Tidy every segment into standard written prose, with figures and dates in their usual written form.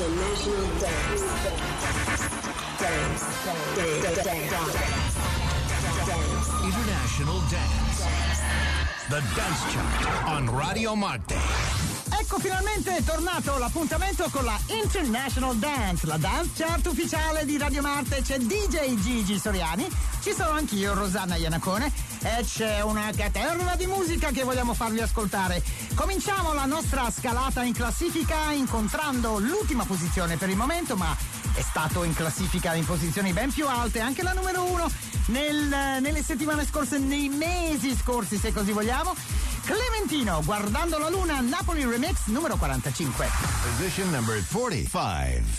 International Dance. International Dance. The Dance Chart on Radio Marte. Ecco, finalmente è tornato l'appuntamento con la International Dance, la dance chart ufficiale di Radio Marte. C'è DJ Gigi Soriani, ci sono anch'io, Rosanna Iannacone, e c'è una caterva di musica che vogliamo farvi ascoltare. Cominciamo la nostra scalata in classifica incontrando l'ultima posizione per il momento, ma è stato in classifica in posizioni ben più alte, anche la numero 1 nelle settimane scorse, nei mesi scorsi se così vogliamo. Clementino, Guardando la Luna, Napoli Remix numero 45. Position number 45.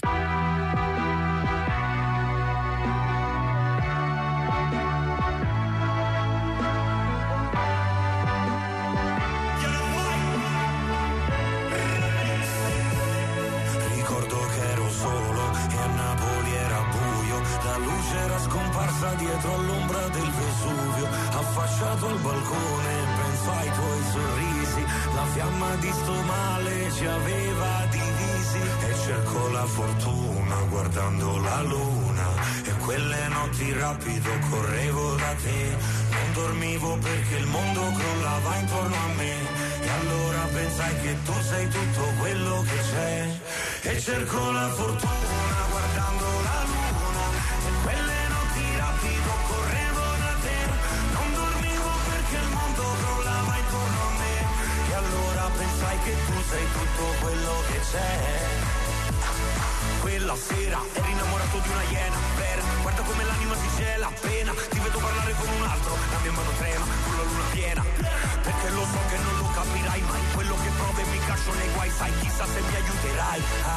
Dietro all'ombra del Vesuvio, affacciato al balcone, penso ai tuoi sorrisi, la fiamma di sto male ci aveva divisi, e cerco la fortuna guardando la luna, e quelle notti rapido correvo da te, non dormivo perché il mondo crollava intorno a me, e allora pensai che tu sei tutto quello che c'è, e cerco la fortuna guardando la luna, e quelle correvo da te, non dormivo perché il mondo crollava intorno a me, e allora pensai che tu sei tutto quello che c'è. Quella sera eri innamorato di una iena vera, guarda come l'anima si gela appena ti vedo parlare con un altro, la mia mano trema con la luna piena, perché lo so che non lo capirai mai, quello che provo e mi caccio nei guai, sai chissà se mi aiuterai,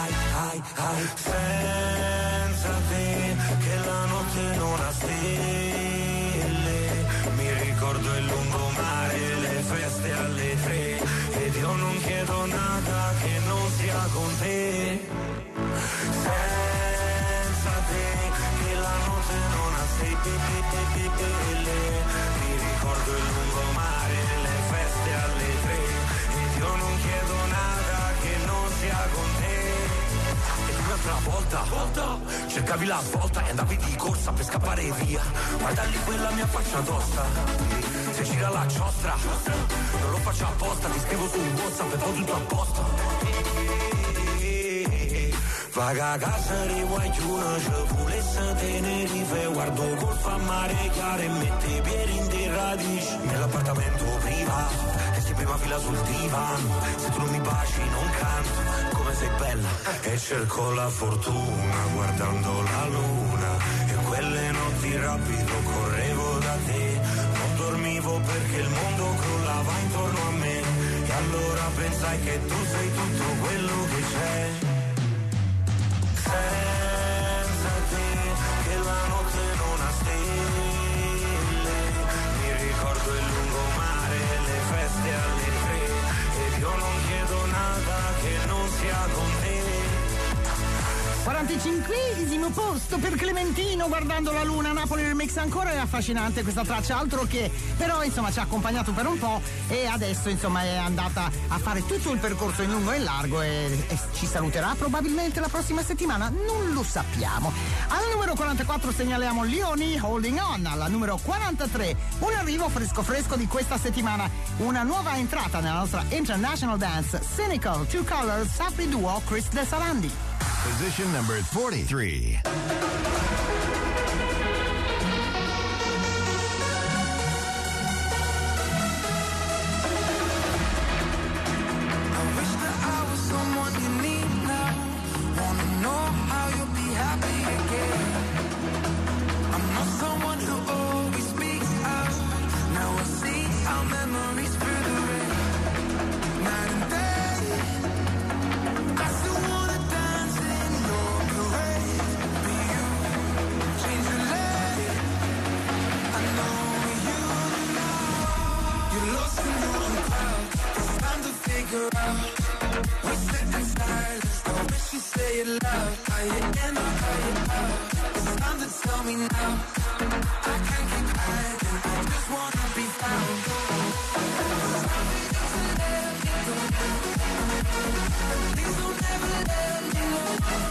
senza te che la notte non ha stelle, mi ricordo il lungomare, le feste alle 3, ed io non chiedo nada che non sia con te, senza te che la notte non ha stelle, mi ricordo il lungomare, le feste alle 3, ed io non chiedo nada che non sia con te. E un'altra volta cercavi la svolta e andavi di corsa per scappare via, guarda lì quella mia faccia tosta, se gira la giostra non lo faccio apposta, ti scrivo su WhatsApp e poi tutto a posto. Vaga a casa di guagliuna, ci volesse Tenerife, guardo golfo a mare chiaro e mette i piedi in dei radici, nell'appartamento privato, e sei prima fila sul divano, se tu non mi baci non canto, come sei bella, e cerco la fortuna guardando la luna, e quelle notti rapido correvo da te, non dormivo perché il mondo crollava intorno a me, e allora pensai che tu sei tutto quello che c'è. Senza te che la notte non ha stelle, mi ricordo il lungomare, le feste alle 3, ed io non chiedo nada che non sia con te. 45esimo posto per Clementino, Guardando la Luna, Napoli Remix. Ancora è affascinante questa traccia, altro che, però insomma ci ha accompagnato per un po' e adesso insomma è andata a fare tutto il percorso in lungo e in largo e ci saluterà probabilmente la prossima settimana, non lo sappiamo. Al numero 44 segnaliamo Leoni, Holding On. Alla numero 43 un arrivo fresco di questa settimana, una nuova entrata nella nostra International Dance, Cynical, Two Colors, Sapri Duo, Chris De Salandi. Position number 43. Say it loud, are you in or are you out? It's time to tell me now. I can't keep hiding, I just wanna be found. Please don't ever let me go.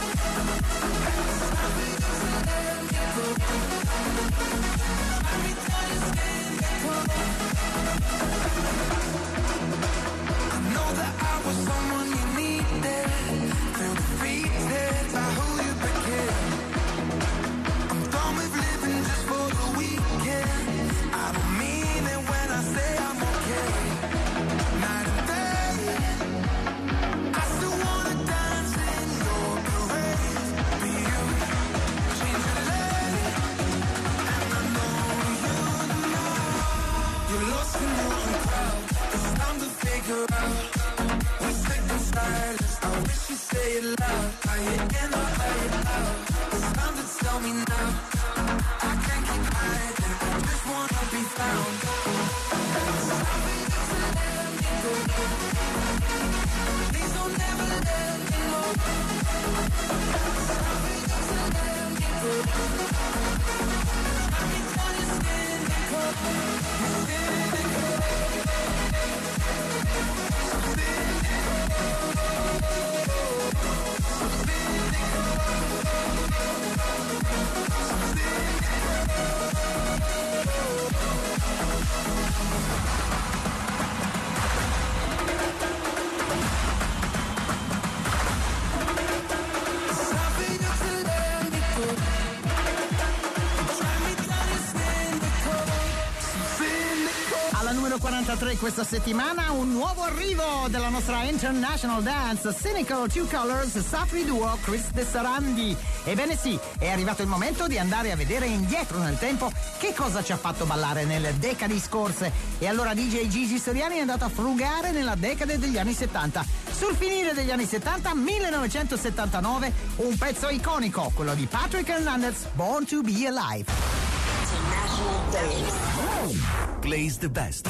Numero 43 questa settimana, un nuovo arrivo della nostra International Dance, Cynical, Two Colors, Safri Duo, Chris De Sarandi. Ebbene sì, è arrivato il momento di andare a vedere indietro nel tempo che cosa ci ha fatto ballare nelle decadi scorse. E allora DJ Gigi Soriani è andato a frugare nella decade degli anni 70. Sul finire degli anni 70, 1979, un pezzo iconico, quello di Patrick Hernandez, Born to Be Alive. Plays the best.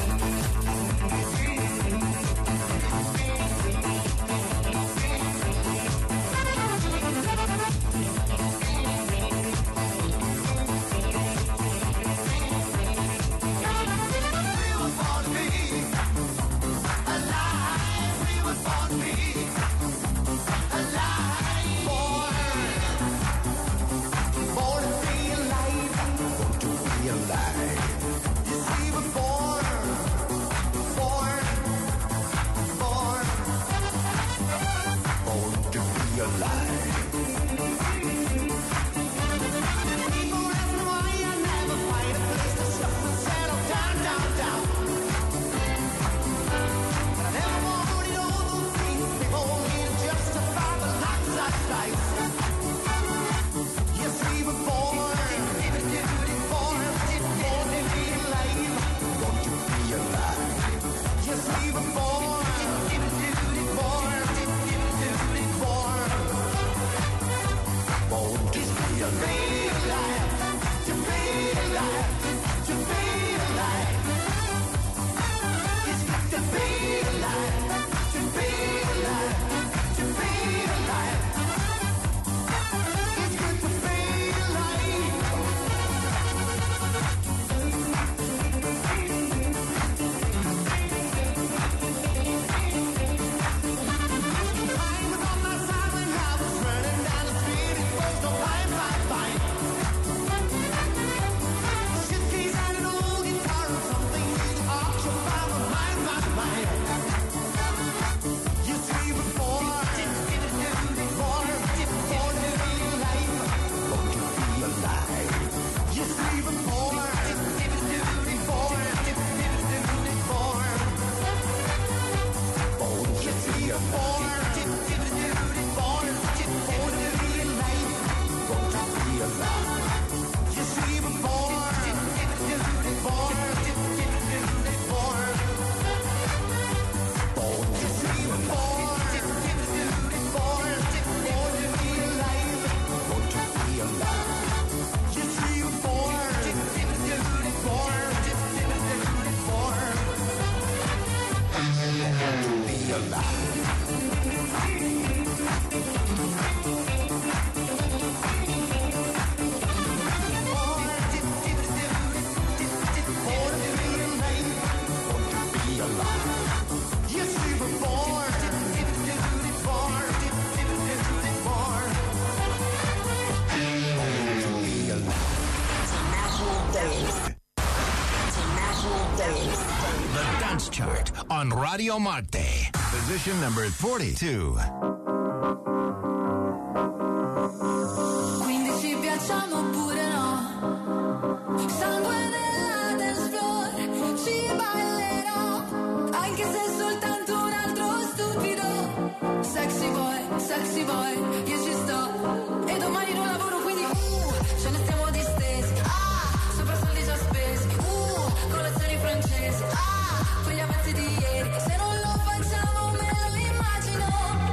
On Radio Marte. Position number 42. Quindi ci piacciamo oppure no? Sangue nella dance floor, ci ballerò, anche se è soltanto un altro stupido. Sexy boy, io ci sto. E domani non lavoro, quindi ce ne stiamo distesi. Sopra soldi già spesi. Colazioni francesi. Quegli avanzi di ieri. Se non lo facciamo me lo immagino.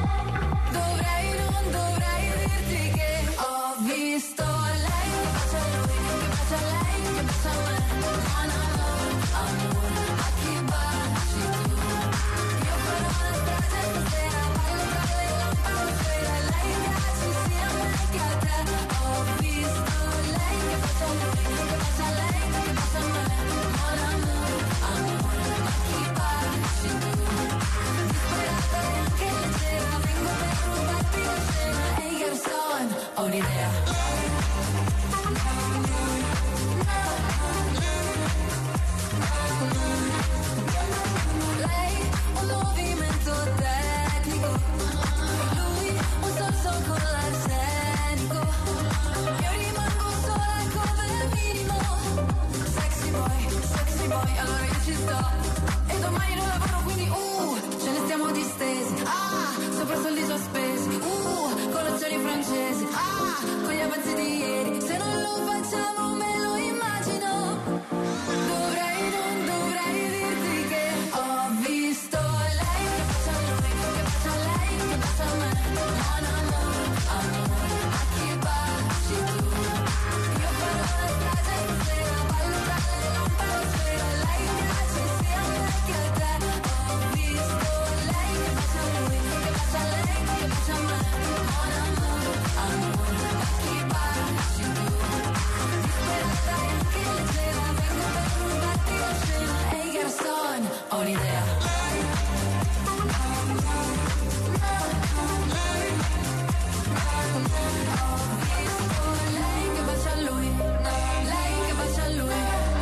Non dovrei dirti che ho visto lei che bacia a lui, che bacia a lei, che bacia a me. Amore, a chi baci tu? Io farò una strage stasera, ballo tra le lampade, lei piace sia a me che a te. mon amour, amore, a chi baci tu? Io farò la strage stasera, ballo tra le lampade, lei piace sia a me che a te. Ho visto lei che bacia a lui, che bacia a lei, che bacia a me. Mon amour, amore, a chi baci tu? Disperata e anche leggera, vengo per rubarti la scena. Ehi garçon, ho un'idea. Lei che bacia a lui, lei che bacia a lui.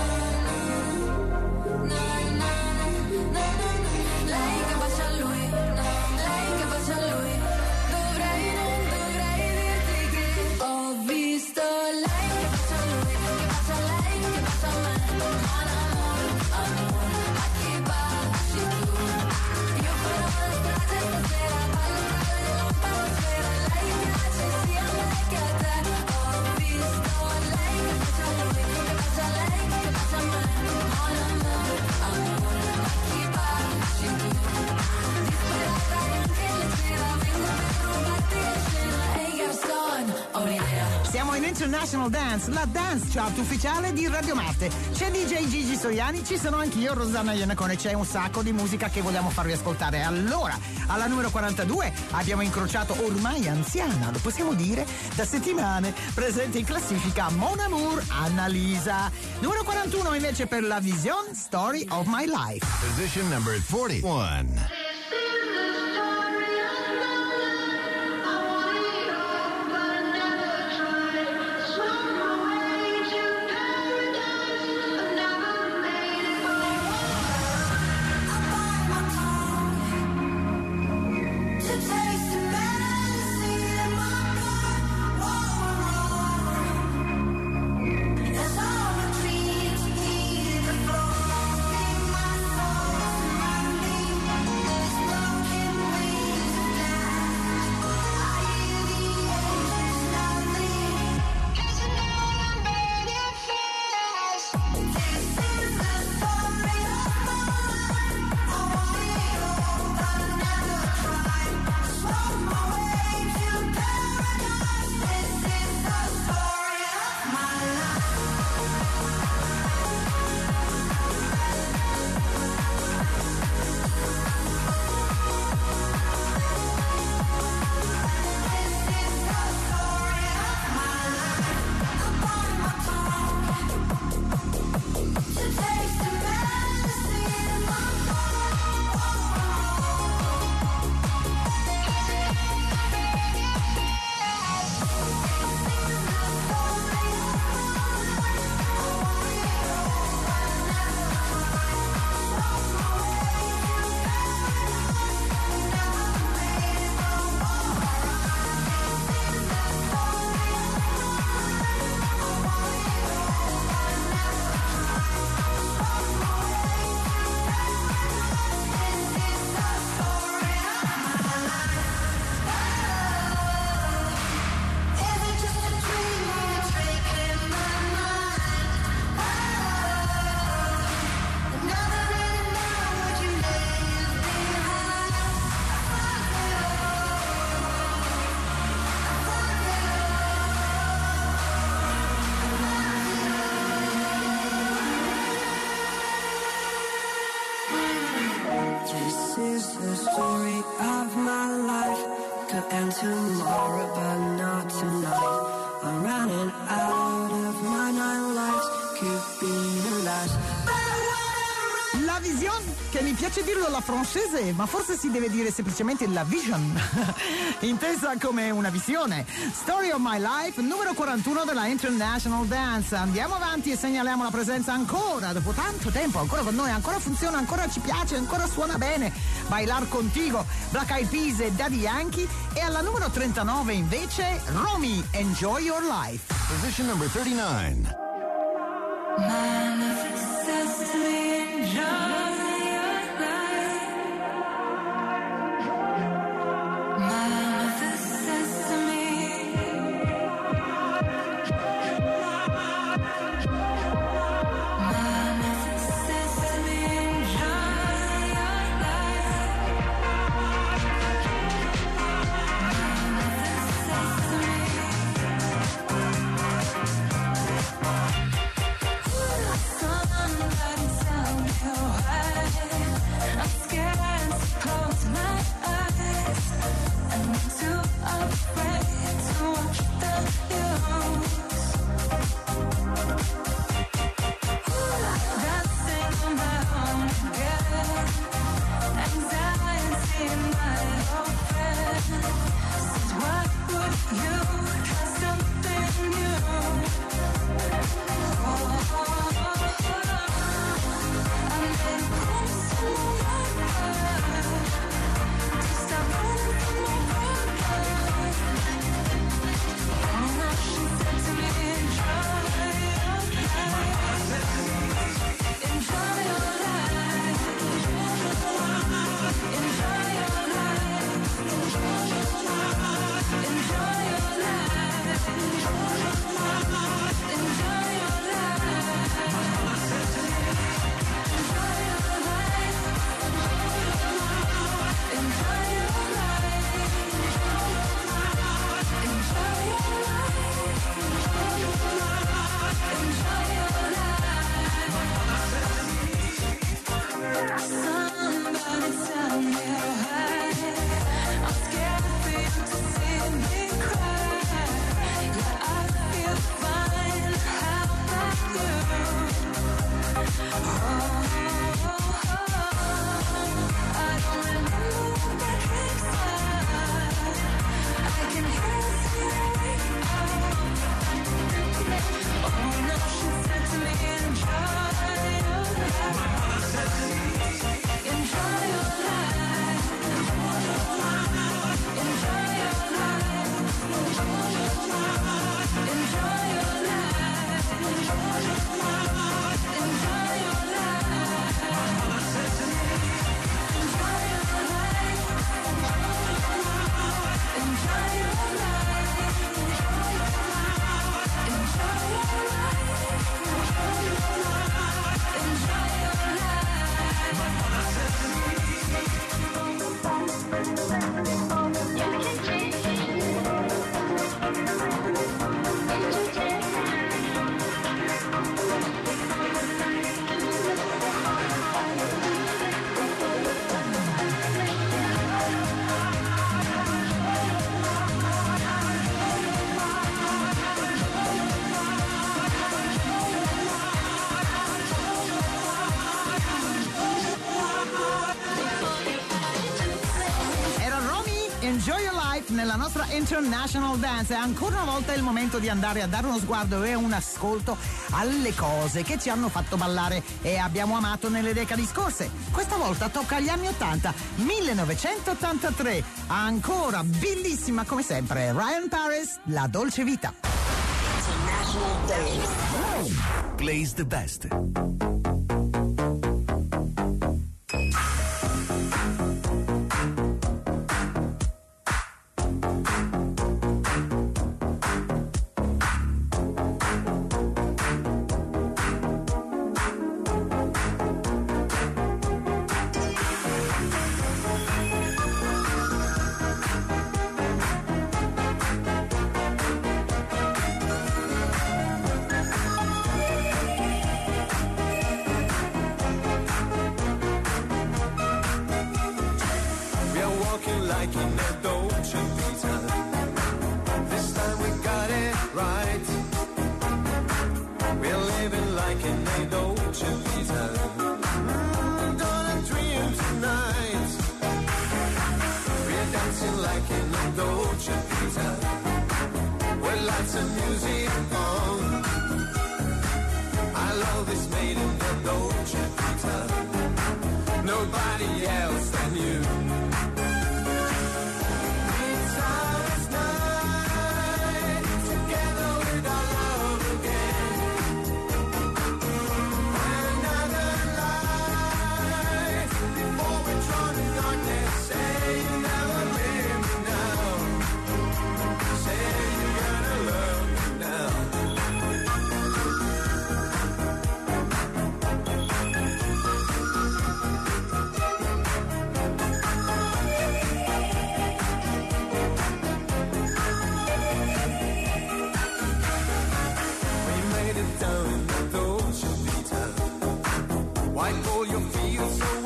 Lei che bacia a lui, lei che bacia a lui. Non dovrei dirti che ho visto lei che bacia a lui, che bacia a lei, che bacia a me. Mon amour, amore, a chi baci tu? Io farò la strage stasera, ballo tra le lampade, lei piace sia a me che a te. Ho visto lei che bacia a lui, che bacia a lei, che bacia a me. Mon amour, amore, a chi baci tu? Disperata e anche leggera, vengo per rubarti la scena. Ehi garçon, ho un'idea. Siamo in International Dance, la dance chart ufficiale di Radio Marte. C'è DJ Gigi Soriani, ci sono anch'io, Rosanna Iannacone, c'è un sacco di musica che vogliamo farvi ascoltare. Allora, alla numero 42 abbiamo incrociato ormai anziana, lo possiamo dire, da settimane, presente in classifica Mon Amour, Annalisa. Numero 41 invece per La Vision, Story of My Life. Position number 41. tomorrow, but not tonight. I'm running out of my 9 lives. Could be the last. La Vision, che mi piace dirlo alla francese, ma forse si deve dire semplicemente la Vision, intesa come una visione. Story of My Life, numero 41 della International Dance. Andiamo avanti e segnaliamo la presenza ancora, dopo tanto tempo, ancora con noi, ancora funziona, ancora ci piace, ancora suona bene. Bailar Contigo, Black Eyed Peas e Daddy Yankee. E alla numero 39 invece Romy, Enjoy Your Life. Position number 39. Manifest to me, enjoy your life. Manifest to me. Manifest to me, enjoy your life. Nella nostra International Dance. E ancora una volta è il momento di andare a dare uno sguardo e un ascolto alle cose che ci hanno fatto ballare e abbiamo amato nelle decadi scorse. Questa volta tocca agli anni 80, 1983. Ancora bellissima come sempre Ryan Paris, La Dolce Vita. International Dance. Plays the best.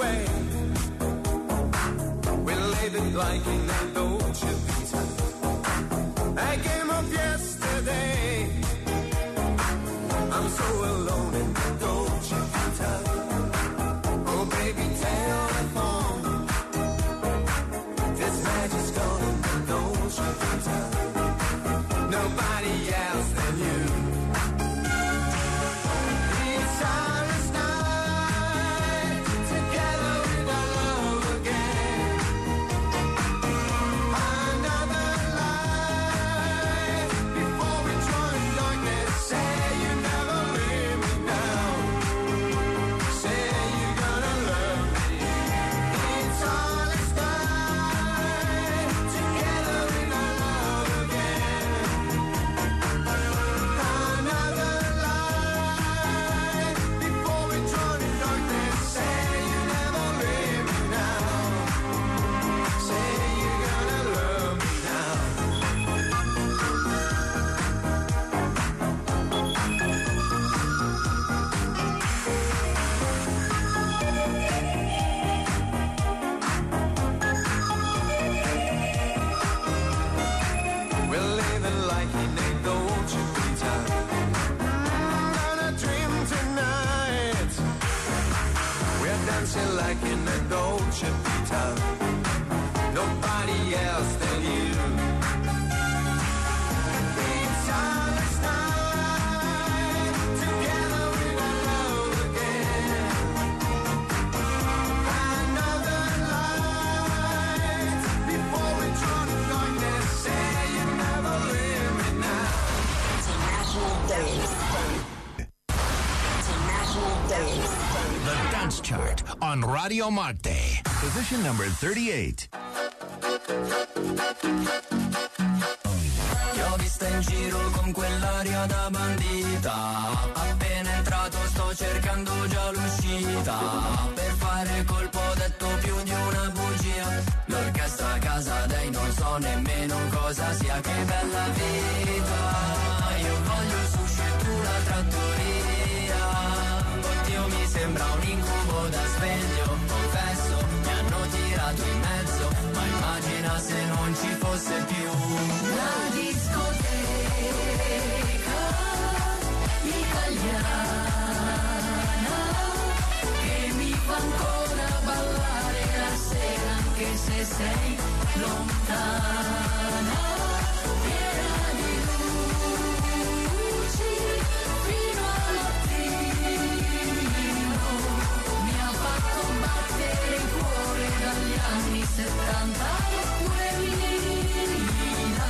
Like in a Dolce Vita. on Radio Marte. Position number 38. Ti ho vista in giro con quell'aria da bandita. Appena entrato sto cercando già l'uscita. Per fare colpo ho detto più di una bugia. L'orchestra a casa dei non so nemmeno cosa sia. Che bella vita. Io voglio sushi e tu la trattoria. Oddio mi sembra un incubo da sveglio. Confesso mi hanno tirato in mezzo. Ma immagina se non ci fosse più La discoteca italiana che mi fa ancora ballare la sera anche se sei lontana, piena di luci fino al mattino, mi ha fatto battere il cuore dagli anni 70 al 2000.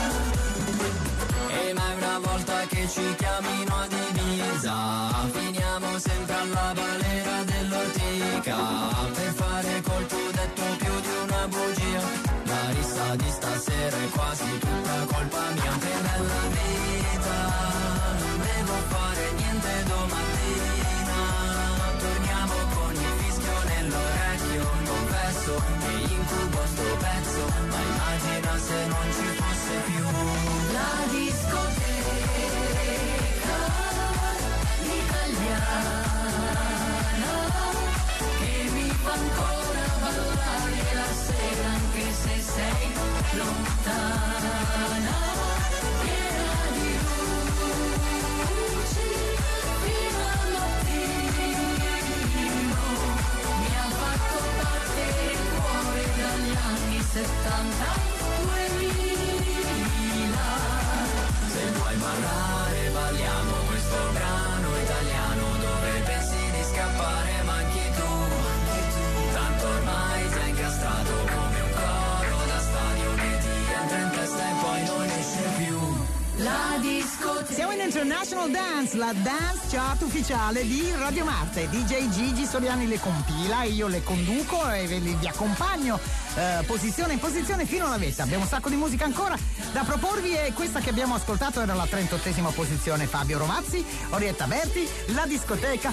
E mai una volta che ci chiamino ad Ibiza finiamo sempre alla balera dell'Ortica. Per fare colpo ho detto più di una bugia. La rissa di stasera è quasi tutta colpa mia. Che bella vita, non devo fare niente domattina. Torniamo con il fischio nell'orecchio. Confesso che incubo sto pezzo, ma immagina se non ci fosse più La discoteca italiana che mi fa ancora ballare la sera anche se sei lontana, piena di luci fino al mattino, mi ha fatto battere il cuore dagli anni 70 al 2000. Se vuoi ballare balliamo questo brano italiano dove pensi di scappare ma anche tu. Tanto ormai sei incastrato come un coro da stadio che ti entra in testa e poi non esce più. La discoteca. Siamo in International Dance, la dance chart ufficiale di Radio Marte. DJ Gigi Soriani le compila, io le conduco e vi accompagno posizione in posizione fino alla vetta. Abbiamo un sacco di musica ancora da proporvi e questa che abbiamo ascoltato era la 38esima posizione. Fabio Rovazzi, Orietta Berti, la discoteca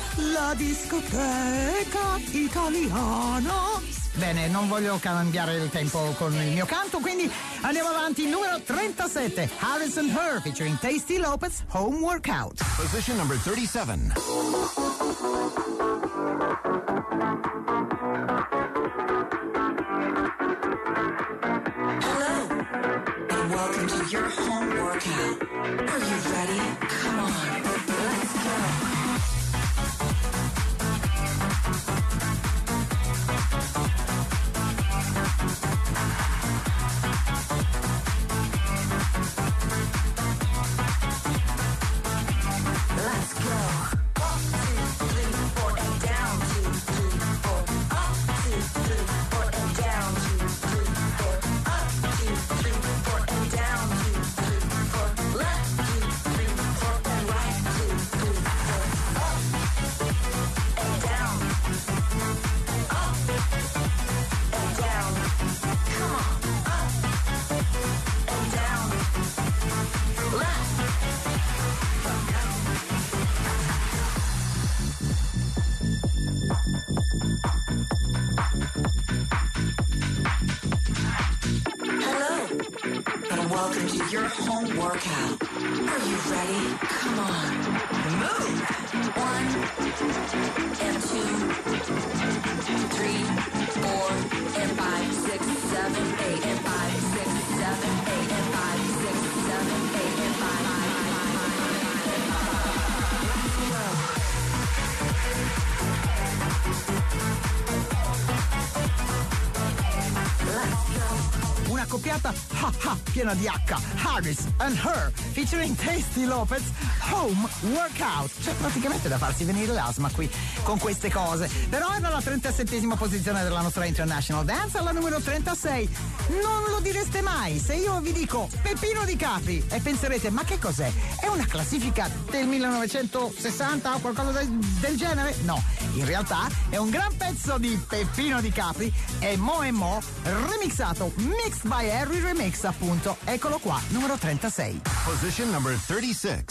italiana. Bene, non voglio cambiare il tempo con il mio canto, quindi andiamo avanti. Numero 37, Harrison Her featuring Tasty Lopez, Home Workout. Position number 37. Hello, and welcome to your home workout. Are you ready? Come on, let's go. Let's go. 1, 2, 3, 4, and down. 2, 3, 4. Up, 2, 3, 4, and down. 2, 3, 4. Up, 2, 3, 4, and down. 2, 3, 4. Left, 2, 3, 4, and right. 2, 3, 4. Up and down. Up and down. Come on. Up and down. Left. Hello, and welcome to your home workout. Are you ready? Come on, move. 1 and 2, 3, 4, and 5, 6, 7, 8, and 5, 6, 7, 8, and 5, 6, 7, 8, and 5, 5, 5, 5. Let's go. Una accoppiata chiamata piena di H, Harris and Her, featuring Tasty Lopez, Home Workout. C'è praticamente da farsi venire l'asma qui con queste cose. Però era la 37esima posizione della nostra International Dance, alla numero 36. Non lo direste mai se io vi dico Peppino Di Capri e penserete, ma che cos'è? È una classifica del 1960 o qualcosa del genere? No, in realtà è un gran pezzo di Peppino Di Capri e Mo remixato, Mixed by Harry Remix, appunto. Eccolo qua, numero 36. Position number 36.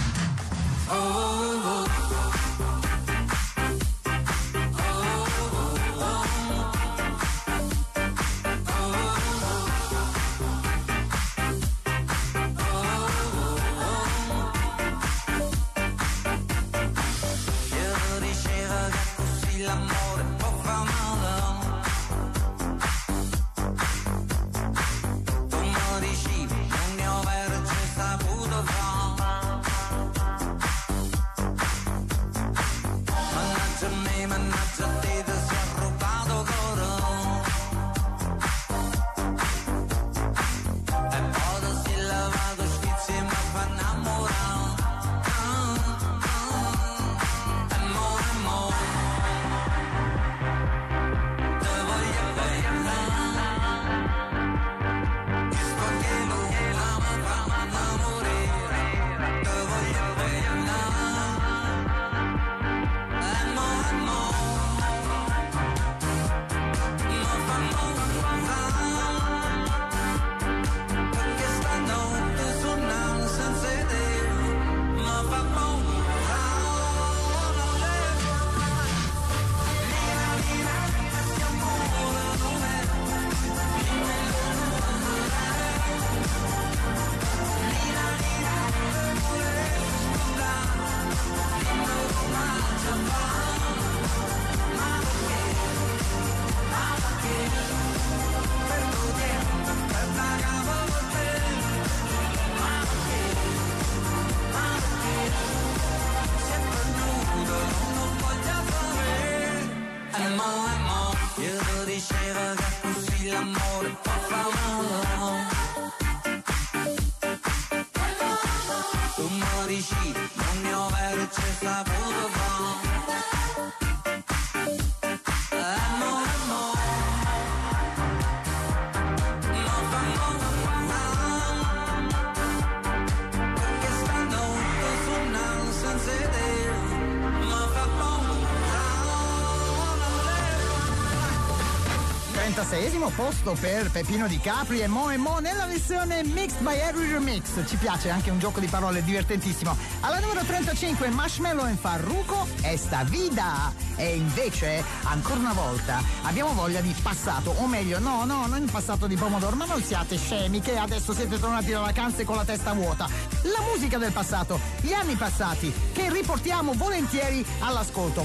Posto per Peppino Di Capri e Mo nella versione Mixed by Harry Remix. Ci piace anche un gioco di parole divertentissimo. Alla numero 35 Marshmello e Farruko, Esta Vida. E invece ancora una volta abbiamo voglia di passato, o meglio non il passato di pomodoro, ma non siate scemi che adesso siete tornati da vacanze con la testa vuota. La musica del passato, gli anni passati, che riportiamo volentieri all'ascolto.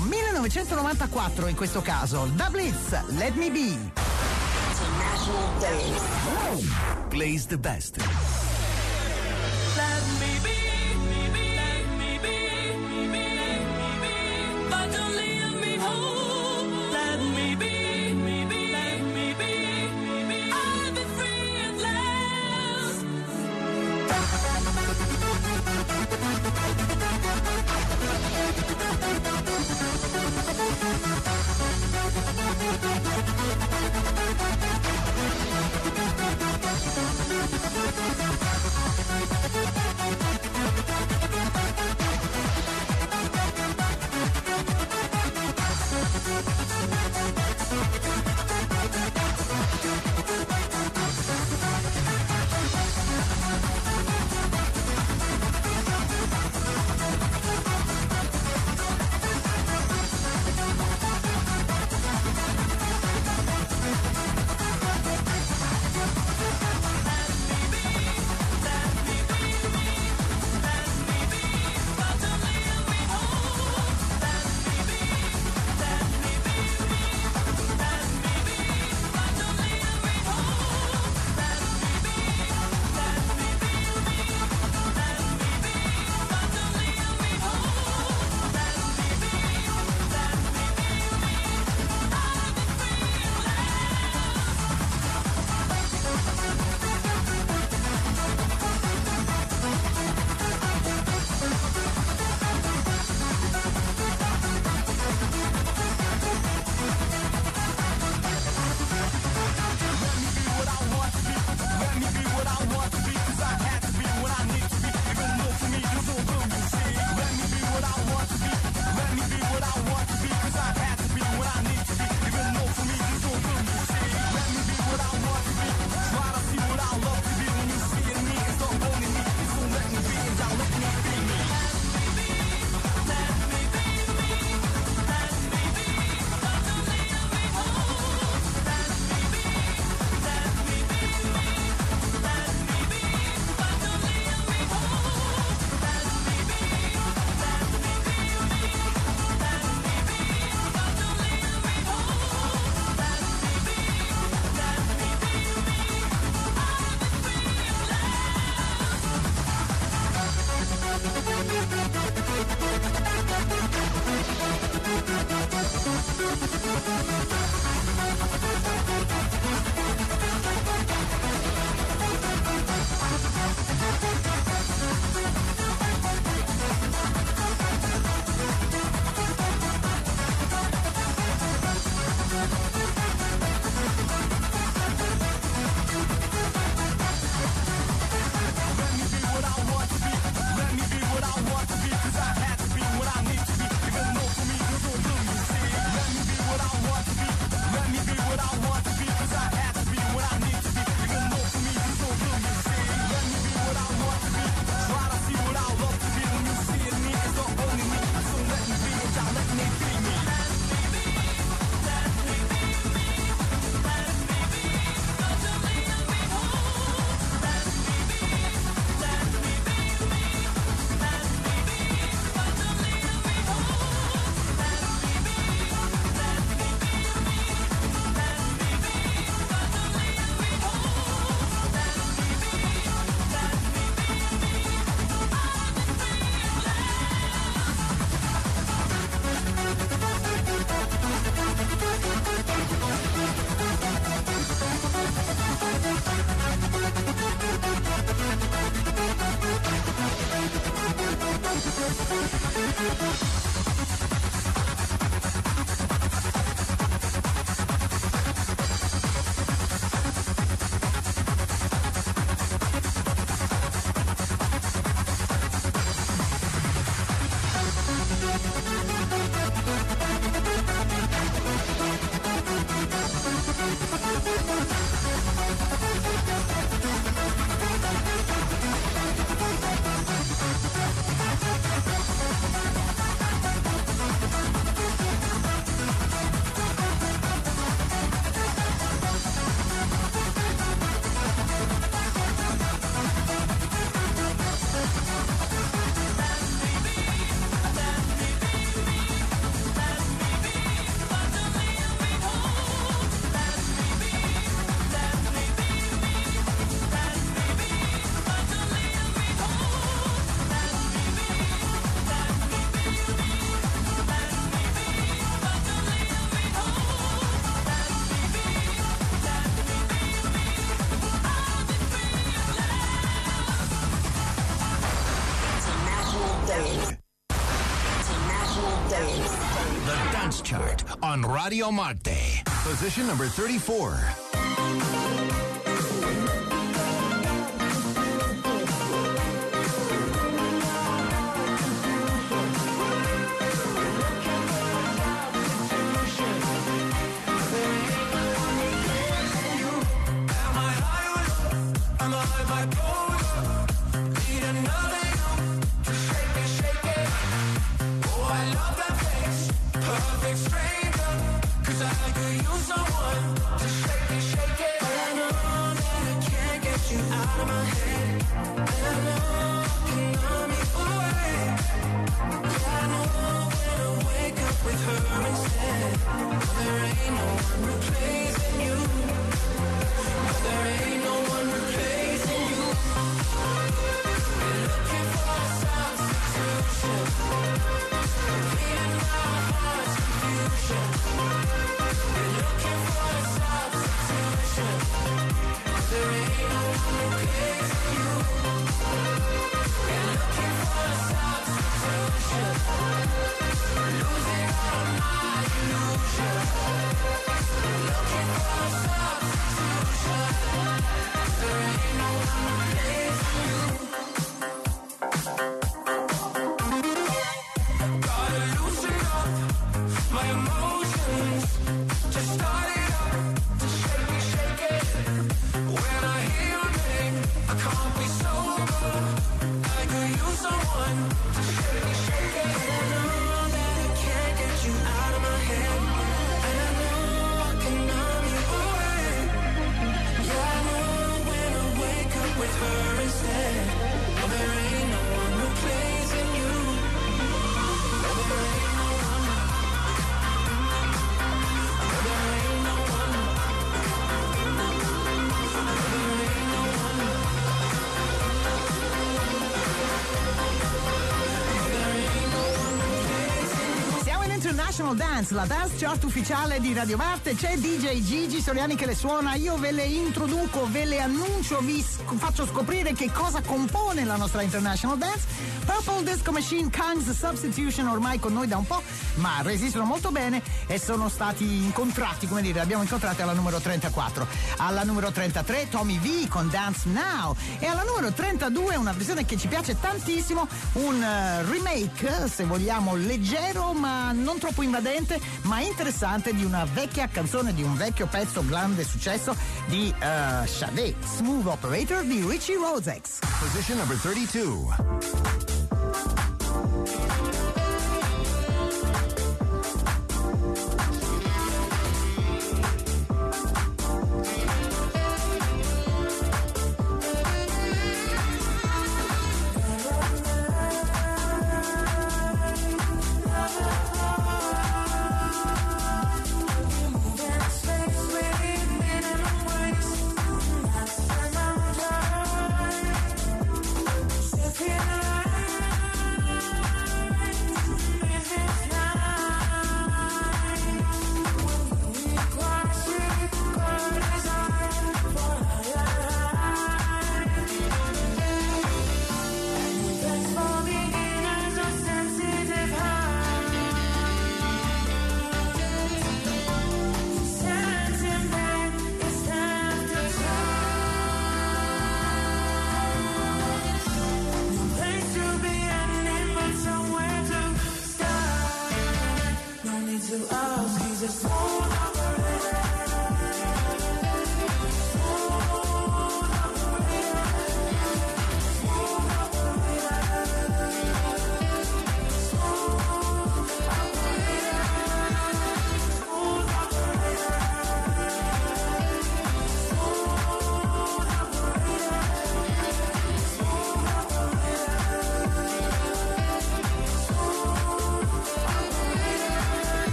1994 in questo caso, Da Blitz, Let Me Be. Plays the best. Let me be, let me be, but don't leave me home. Let me be, let me be, I'll be free at last. on Radio Marte. Position number 34. Dance, la dance chart ufficiale di Radio Marte. C'è DJ Gigi Soriani che le suona, io ve le introduco, ve le annuncio, vi faccio scoprire che cosa compone la nostra International Dance. Purple Disco Machine, Kang's Substitution, ormai con noi da un po', ma resistono molto bene e sono stati incontrati, come dire, abbiamo incontrati alla numero 34. Alla numero 33 Tommy V con Dance Now, e alla numero 32 una versione che ci piace tantissimo, un remake, se vogliamo, leggero ma non troppo invadente, ma interessante, di una vecchia canzone, di un vecchio pezzo grande successo di Sade, Smooth Operator di Richie Rosex. Position number 32.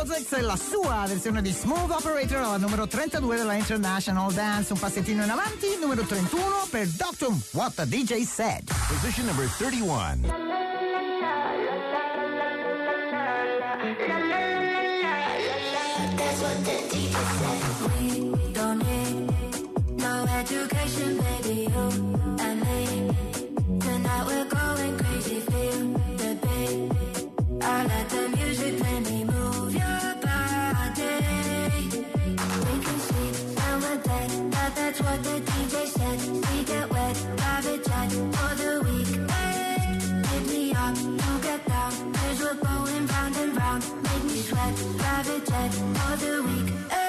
Projects e la sua versione di Smooth Operator alla numero 32 della International Dance. Un passettino in avanti, numero 31 per Dr. What the DJ Said. Position number 31. That's what the DJ said. We don't need no education, baby. You and me. Tonight we're going crazy. Feel the beat. I let the music play me. Move your body. We can sleep and we're dead. That's what the DJ said. We get wet, private jet for the weekend. Hit me up, you get down. 'Cause we're going round and round. Make me sweat, private jet for the weekend.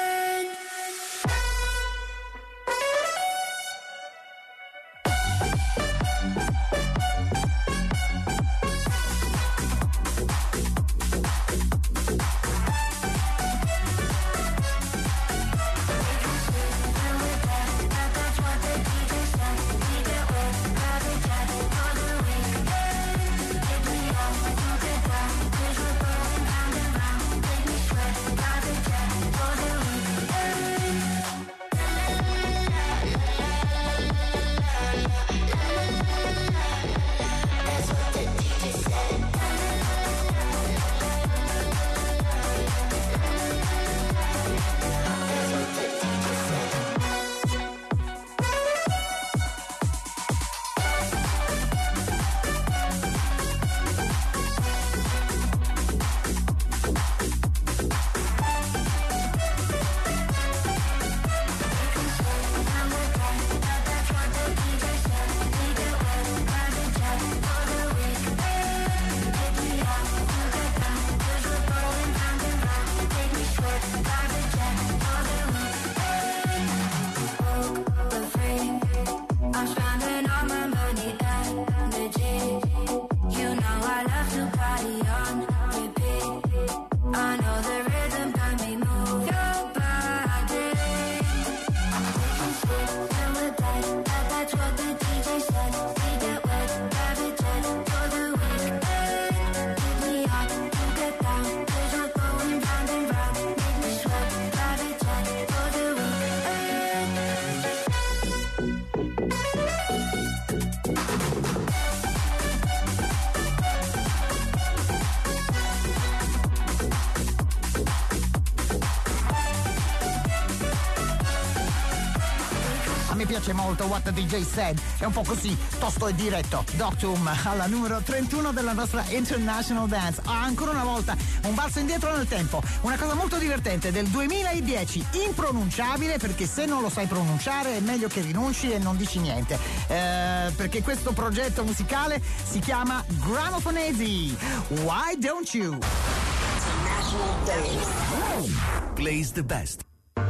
Piace molto What the DJ Said, è un po' così tosto e diretto. Doctum alla numero 31 della nostra International Dance. Ancora una volta un balzo indietro nel tempo, una cosa molto divertente del 2010, impronunciabile, perché se non lo sai pronunciare è meglio che rinunci e non dici niente, perché questo progetto musicale si chiama Gramophonazy. Why don't you? International Dance. Plays the best.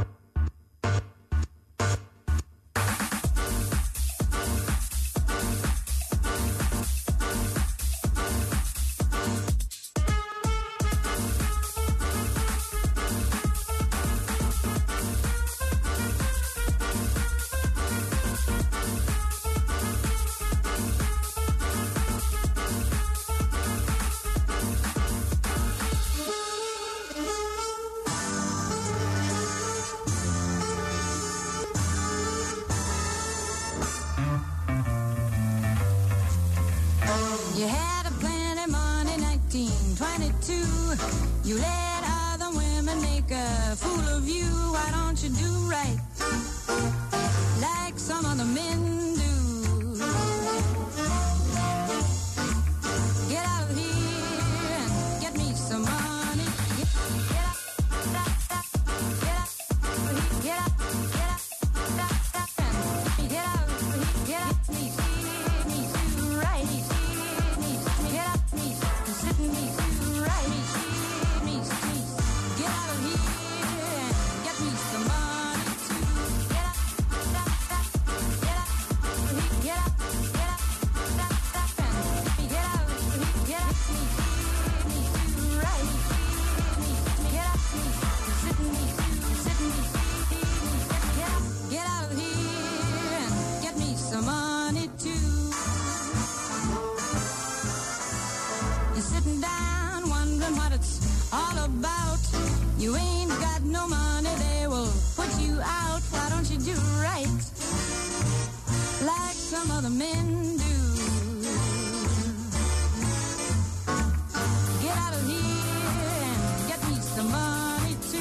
You had a plenty money, 1922. You let other women make a fool of you. Why don't you do right like some other men do? Get out of here and get me some money. Get out, other men do. Get out of here and get me some money too.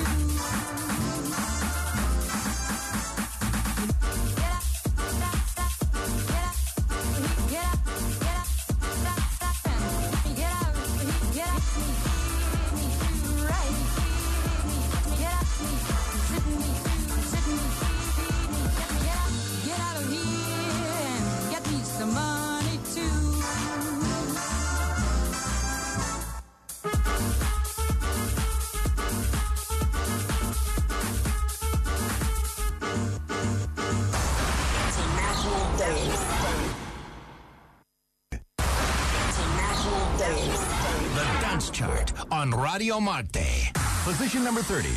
Chart on Radio Marte. Position number 30.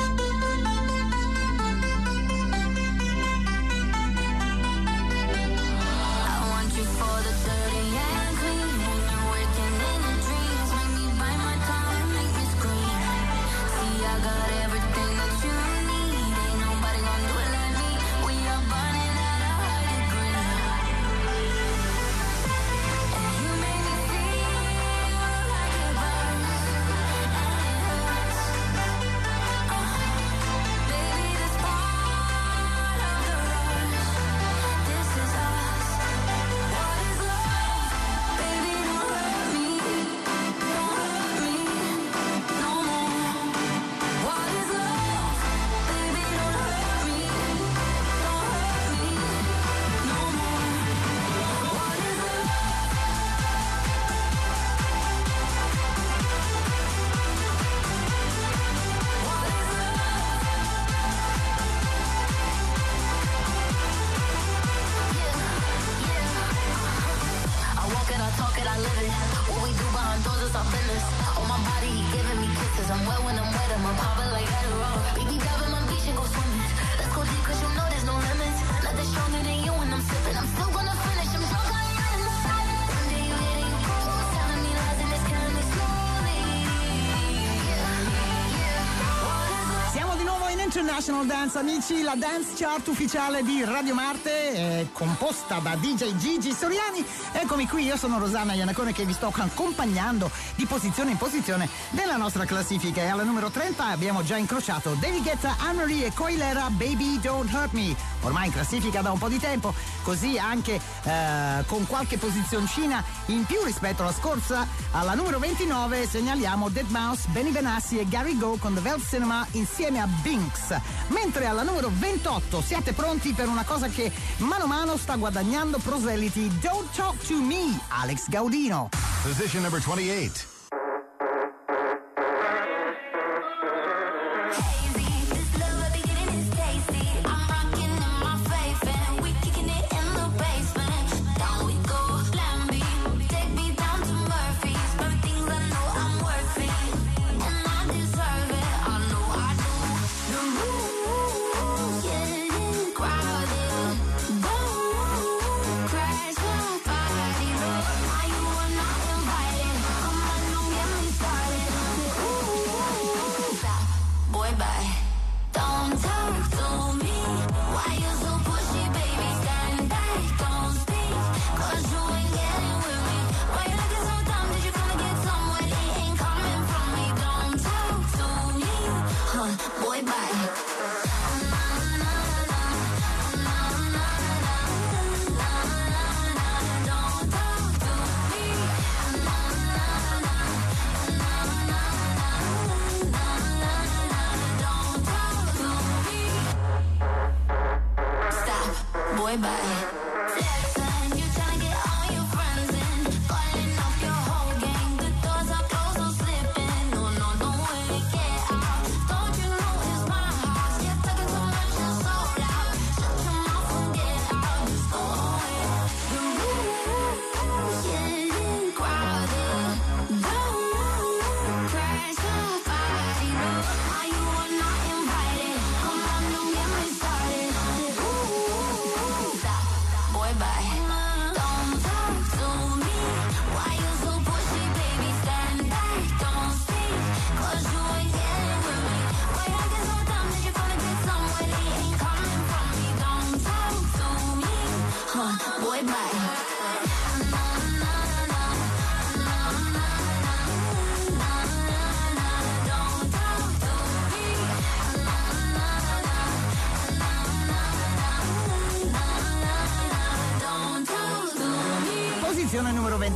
International Dance, amici, la dance chart ufficiale di Radio Marte è composta da DJ Gigi Soriani. Eccomi qui, io sono Rosanna Iannacone che vi sto accompagnando di posizione in posizione nella nostra classifica, e alla numero 30 abbiamo già incrociato David Guetta, Anne-Marie e Coilera, Baby Don't Hurt Me, ormai in classifica da un po' di tempo, così anche con qualche posizioncina in più rispetto alla scorsa. Alla numero 29 segnaliamo Deadmau5, Benny Benassi e Gary Go con The Velvet Cinema insieme a Binks, mentre alla numero 28 siate pronti per una cosa che mano a mano sta guadagnando proseliti, Don't Talk to Me, Alex Gaudino. Position number 28.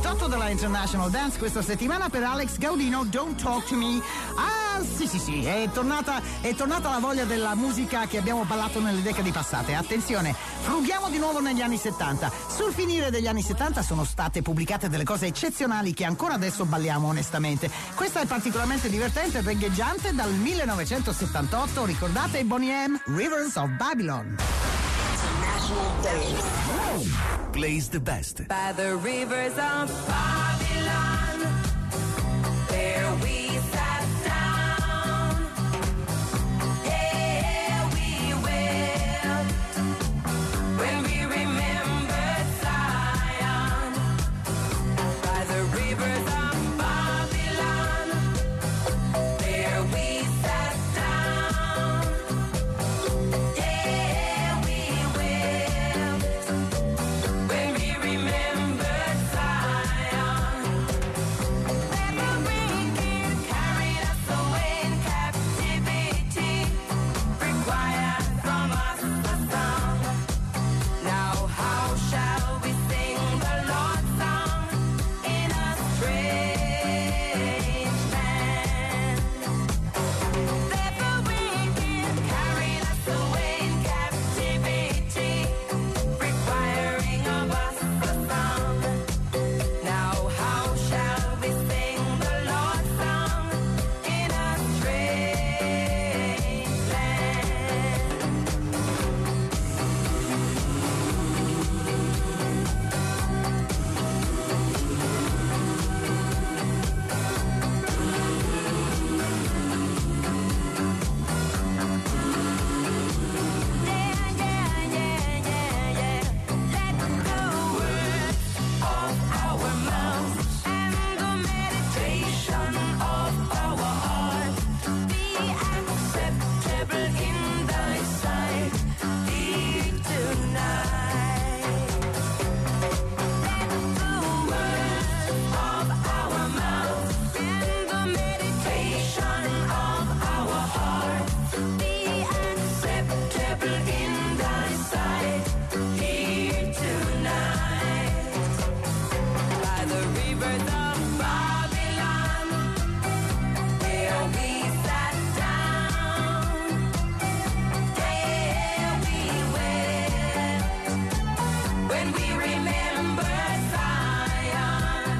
28 della International Dance questa settimana per Alex Gaudino, Don't Talk to Me. Ah, sì, è tornata la voglia della musica che abbiamo ballato nelle decadi passate. Attenzione, frughiamo di nuovo negli anni 70. Sul finire degli anni 70 sono state pubblicate delle cose eccezionali che ancora adesso balliamo onestamente. Questa è particolarmente divertente e veggeggiante dal 1978, ricordate i Boney M? Rivers of Babylon. Plays the best. By the rivers of Babylon, there we sat down. Yeah, we will. When we remembered Zion. By the rivers of Babylon, there we sat down. Yeah, we will. When we remembered Zion. Every king carried us away in captivity, required from us a song. Now how shall we sing the Lord's song in a strange land? Every king carried us away in captivity, requiring of us a song. Now how shall we sing the Lord's song in a strange land? Let the words of our mouths and the meditation of our heart be acceptable in thy sight, tonight. Let the words of our mouths and the meditation of our heart be acceptable in thy sight, tonight. By the rivers of Babylon, where we sat down. Yeah, we wept when we remembered Zion.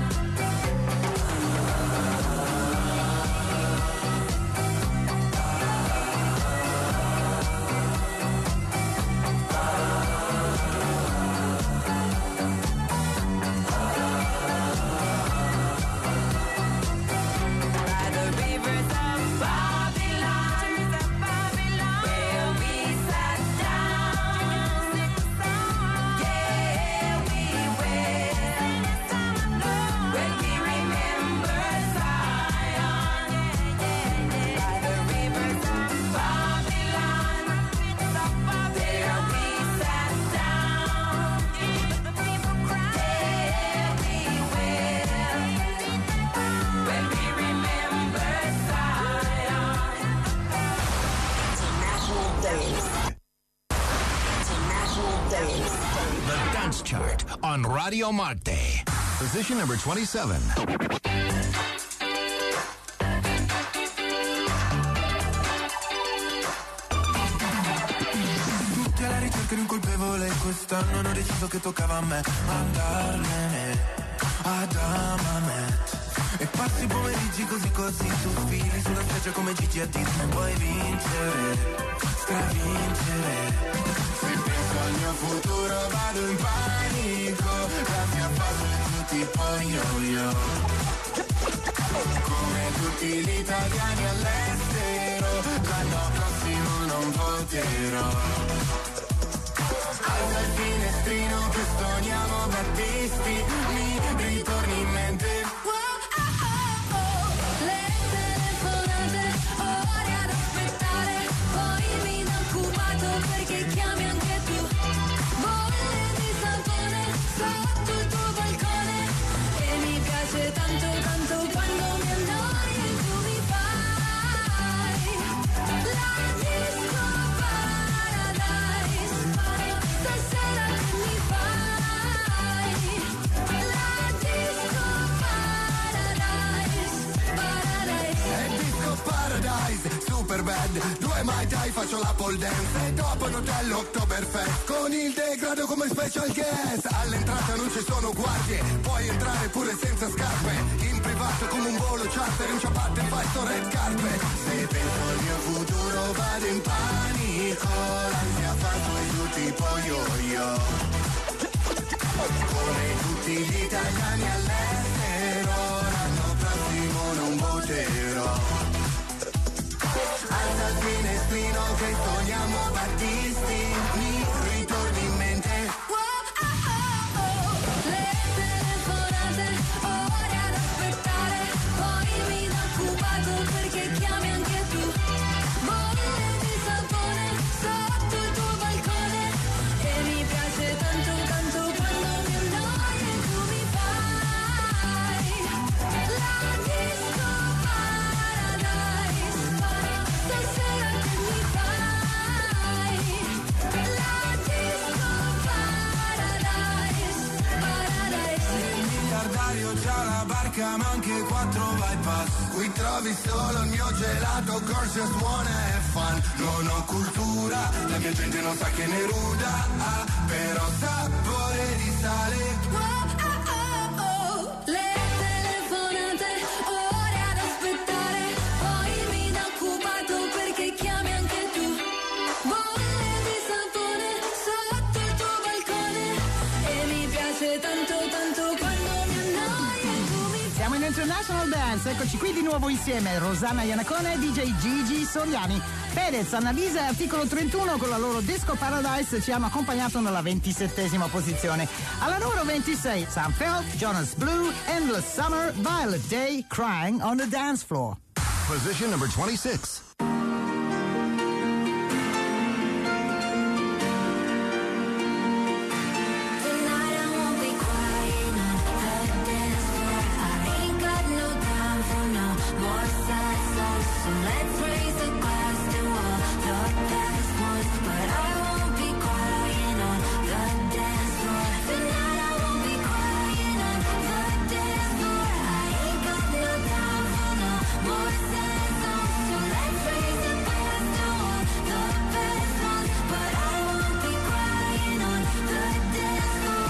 By the rivers of Babylon, where we sat down. Yeah, we wept when we remembered Zion. By the rivers of Babylon, there we sat down. Yeah, we wept when we remembered Zion. The Dance Chart on Radio Marte. Position number 27. Tutti alla ricerca di un colpevole, quest'anno hanno deciso che toccava a me andarmene ad Amamet. E passi i pomeriggi così su fili sulla spiaggia come Gigi a Disney. Vuoi vincere, stravincere. Se penso al mio futuro vado in panico. La mia fase è tutti poi yo-yo. Come tutti gli italiani all'estero, l'anno prossimo non voterò. Alza il finestrino che stoniamo Battisti, mi ritorni in mente. Le telefonate, ore ad aspettare, poi mi dà occupato perché chiami anche tu. Bolle di sapone sotto il tuo balcone e mi piace tanto tanto quando mi annoi e tu mi fai la disco paradise. Stasera che mi fai la disco bad, 2 Mai Tai faccio la pole dance, e dopo un hotel Oktoberfest, con il degrado come special guest. All'entrata non ci sono guardie, puoi entrare pure senza scarpe, in privato come un volo charter, in ciabatte fai sto red carpet. Se penso al mio futuro vado in panico, l'ansia fa suoi giù tipo yo-yo. Come tutti gli italiani all'estero, l'anno prossimo non voterò. Alza il finestrino che sogniamo Battisti, mi ritorni in mente. Le telefonate, ore ad aspettare, poi mi dà occupato perché chiami anche tu. Bolle di sapone sotto il tuo balcone, e mi piace tanto tanto quando mi annoio e tu mi fai la disco paradise. Stasera che mi fai la disco paradise, paradise. Il miliardario c'ha la barca ma anche 4 bypass. Qui trovi solo il mio gelato, Gorgeous buona e fun. Non ho cultura, la mia gente non sa che ne ruda, però sapore di sale. Le telefonate, ore ad aspettare, poi mi dà occupato perché chiami anche tu. Bolle di sapone sotto il tuo balcone, e mi piace tanto tanto quando mi annoio e tu mi fai. Siamo in International Dance, eccoci qui di nuovo insieme Rosanna Iannacone e DJ Gigi Soriani. Fedez, Annalisa e Articolo 31 con la loro Disco Paradise ci hanno accompagnato nella 27esima posizione. Alla numero 26 Sam Feldt, Jonas Blue, Endless Summer, Violet Day, Crying on the Dance Floor. Position number 26. Tonight I won't be crying on the dance floor. I ain't got no time for no more sad songs. So let's raise a glass to all the past ones. But I won't be crying on the dance floor. Tonight I won't be crying on the dance floor. I ain't got no time for no more sad songs. So let's raise a glass to all the past ones. But I won't be crying on the dance floor.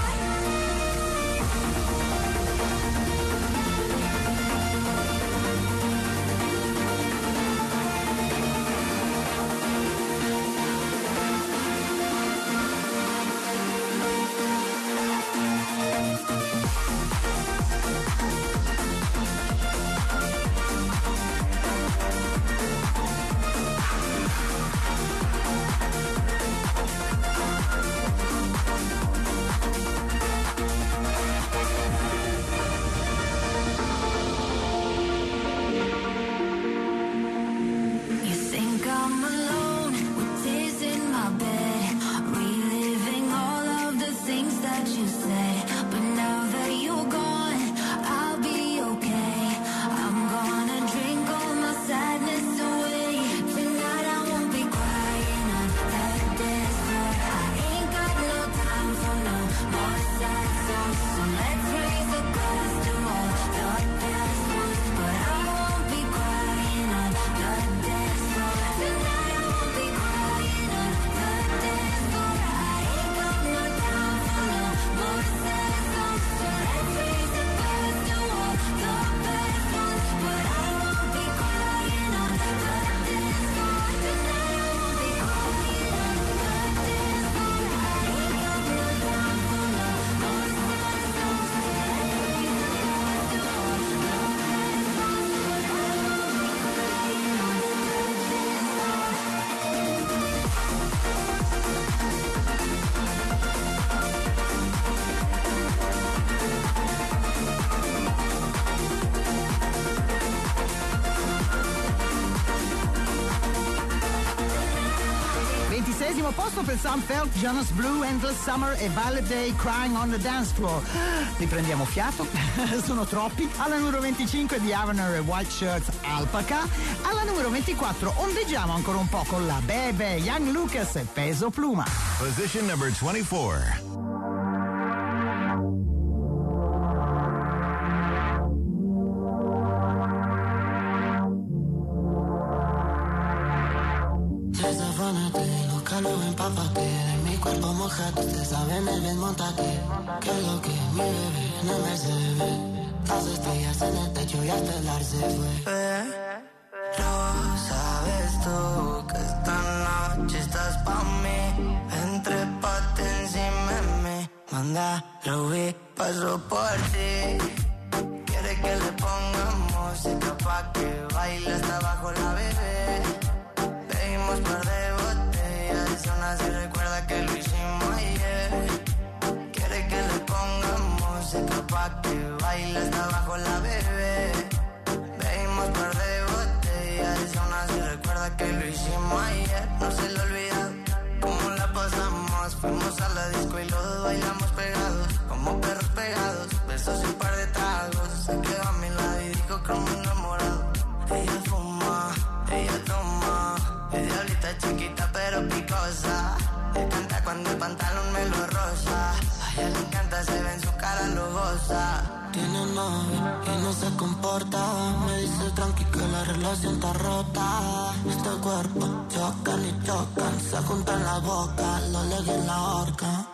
You think I'm alone with tears in my bed, reliving all of the things that you said. But now that you're gone, I'll be okay. I'm gonna drink all my sadness away. Tonight I won't be crying on that dance floor. I ain't got no time for no more sad songs. So let's raise a glass to all the past ones. But I won't be crying on the dance floor. Tonight I won't be crying on the dance floor. I ain't got no time for no more sad songs. So let's raise a glass to all the past ones. But I won't be crying on the dance floor. Tonight I won't be crying on the dance floor. I ain't got no time for no more sad songs. So let's raise a glass to all the past ones. But I won't be crying on the dance floor. 26esimo posto per Sam Feldt, Jonas Blue, Endless Summer e Violet Day, Crying on the Dance Floor. Riprendiamo fiato, sono troppi. Alla numero 25 di Avener e White Shirts, Alpaca. Alla numero 24 ondeggiamo ancora un po' con la Bebe, Young Lucas e Peso Pluma. Position number 24. Búscalo, empápate, de mi cuerpo mojado. Ustedes saben el bien, montate. Que lo que mi bebé no me se ve. Las estrellas en el techo y hasta el ar se fue. Pero sabes tú que esta noche estás pa' mí. Entrépate encima de mí. Manda, lo vi, paso por ti. Quiere que le pongamos música pa' que baile hasta abajo la bebé. Pedimos par de botellas y son así, recuerda que lo hicimos ayer. Quiere que le pongamos música pa' que baile hasta abajo la bebé. Pedimos par de botellas y son así, recuerda que lo hicimos ayer. No se le olvida cómo la pasamos. Fuimos a la disco y los dos bailamos pegados, como perros pegados, besos y un par de tragos. Se quedó a mi lado y dijo que me enamorado. Ella fuma, ella toma, es diablita chiquita pero picosa. Le canta cuando el pantalón me lo rosa. A ella le encanta, se ve en su cara, lo goza. Tiene novio y no se comporta. Me dice tranqui que la relación está rota. Este cuerpo chocan y chocan, se juntan la boca, lo legui en la horca.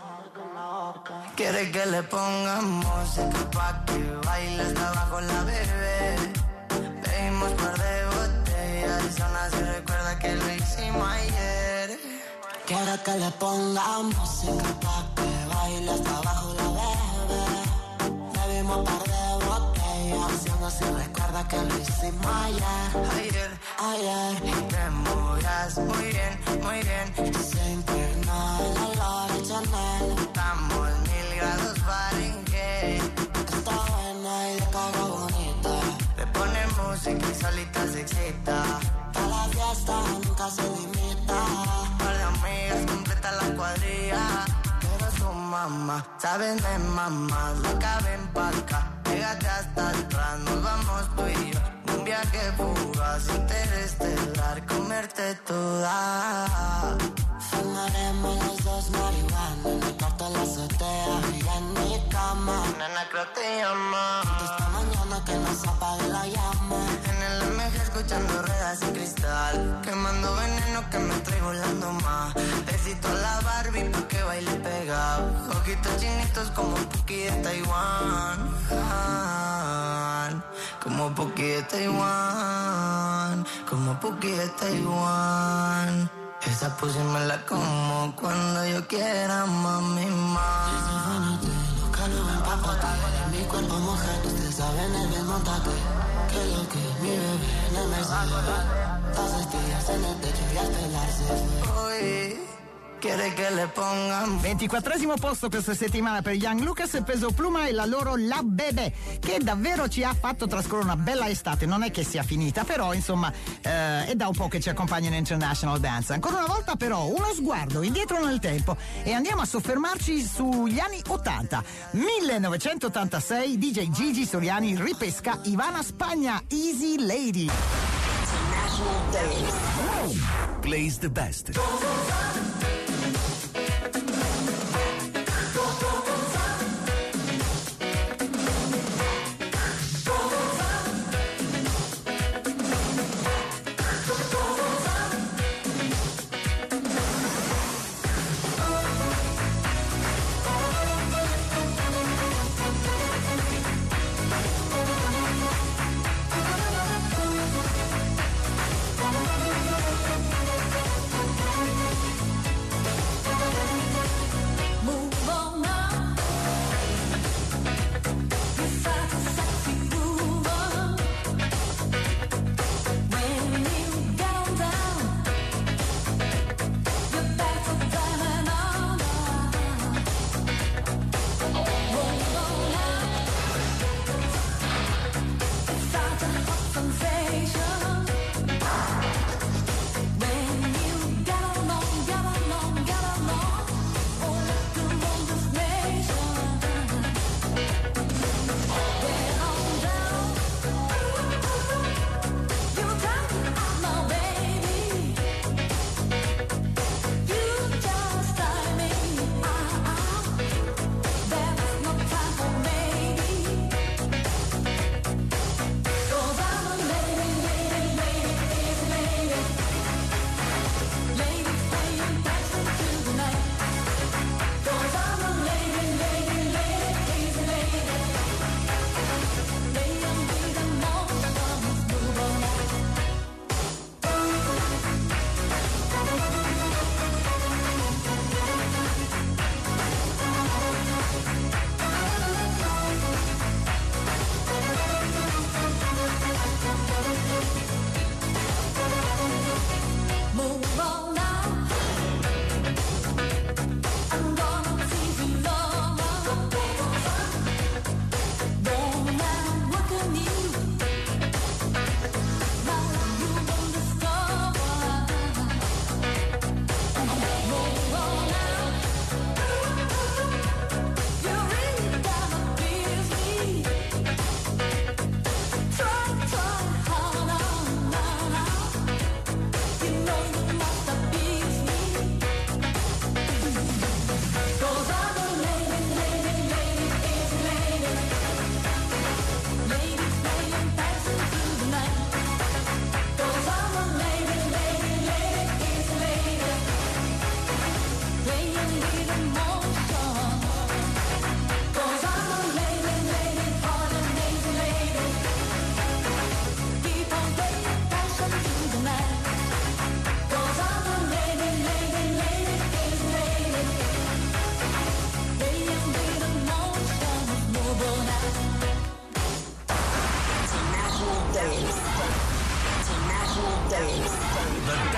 Quiere que le pongamos música pa' que baile hasta abajo la bebé. Pedimos par de botellas y son así, recuerda que lo hicimos ayer. Quiere que le pongamos música pa' que baile hasta abajo la bebé. Bebimos un par de botellas y aún así recuerda que lo hicimos ayer. Ayer. Y te mudas muy bien. Y se impregnó el olor de Chanel. Estamos 1000 grados Fahrenheit. Está buena y de cara bonita. Le pone música y solita se excita. Para la fiesta nunca se limita. Par de amigas completa la cuadrilla. Pero su mamá, saben de mamá, loca ven pa' acá. Pégate hasta atrás, nos vamos tú y yo. Un viaje fugaz, interestelar, comerte toda. Fumaremos los dos marihuana. En mi cuarto en la azotea y en mi cama. Nena, creo te llama. Esta mañana que no se apague la llama. En el MG escuchando ruedas y cristal. Quemando veneno que me estoy volando más. Besito a la Barbie pa' que baile pegado. Ojitos chinitos como Puki de Taiwán. Como Puki de Taiwán. Como Puki de Taiwán. Esa pussy me la como cuando yo quiera, mami, más. Búscalo, empápate, de mi cuerpo mojado. Ustedes saben el bien, montate. Que lo que mi bebé no me sabe. Las estrellas en el techo y hasta el ar se fue. Hoy quiere che le pongan. 24esimo posto questa settimana per Young Lucas e Peso Pluma e la loro La Bebé, che davvero ci ha fatto trascorrere una bella estate. Non è che sia finita, però insomma è da un po' che ci accompagna in International Dance. Ancora una volta però uno sguardo indietro nel tempo e andiamo a soffermarci sugli anni 80. 1986, DJ Gigi Soriani ripesca Ivana Spagna, Easy Lady. Plays the best.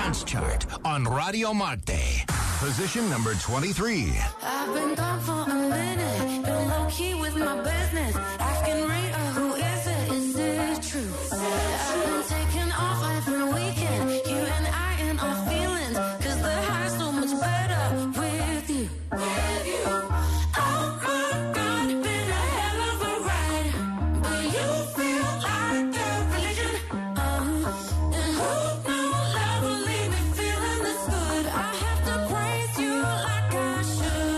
Dance Chart on Radio Marte. Position number 23. I've been gone for a minute, been low key with my business. Asking Rita, who is it? Is it true? I've been taking off every weekend, you and I in our feelings, 'cause the high's so much better with you. With you. Oh my God, been a hell of a ride, but you feel like a religion. And who knew love would leave me feeling this good? I have to praise you like I should.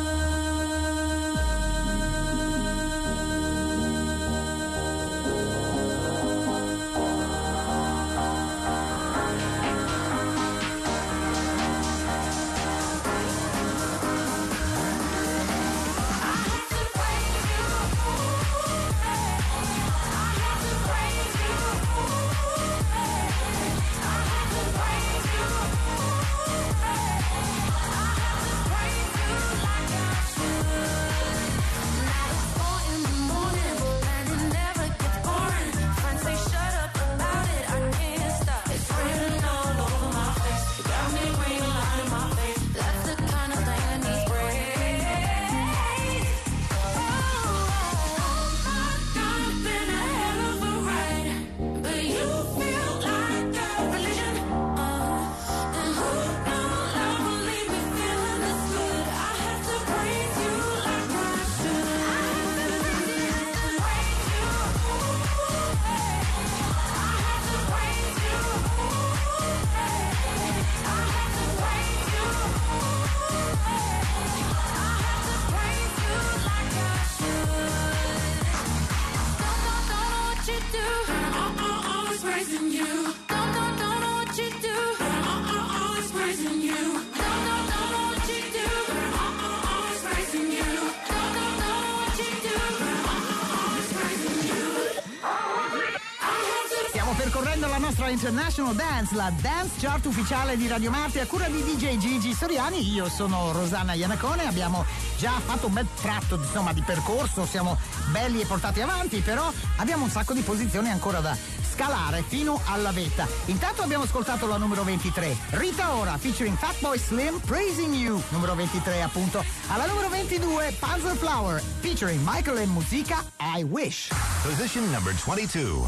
Percorrendo la nostra International Dance, la Dance Chart ufficiale di Radio Marte a cura di DJ Gigi Soriani. Io sono Rosanna Iannacone, abbiamo già fatto un bel tratto insomma di percorso, siamo belli e portati avanti, però abbiamo un sacco di posizioni ancora da scalare fino alla vetta. Intanto abbiamo ascoltato la numero 23, Rita Ora featuring Fatboy Slim, Praising You, numero 23 appunto. Alla numero 22, Panzerflower featuring Michael and Musica, I Wish. Position number 22.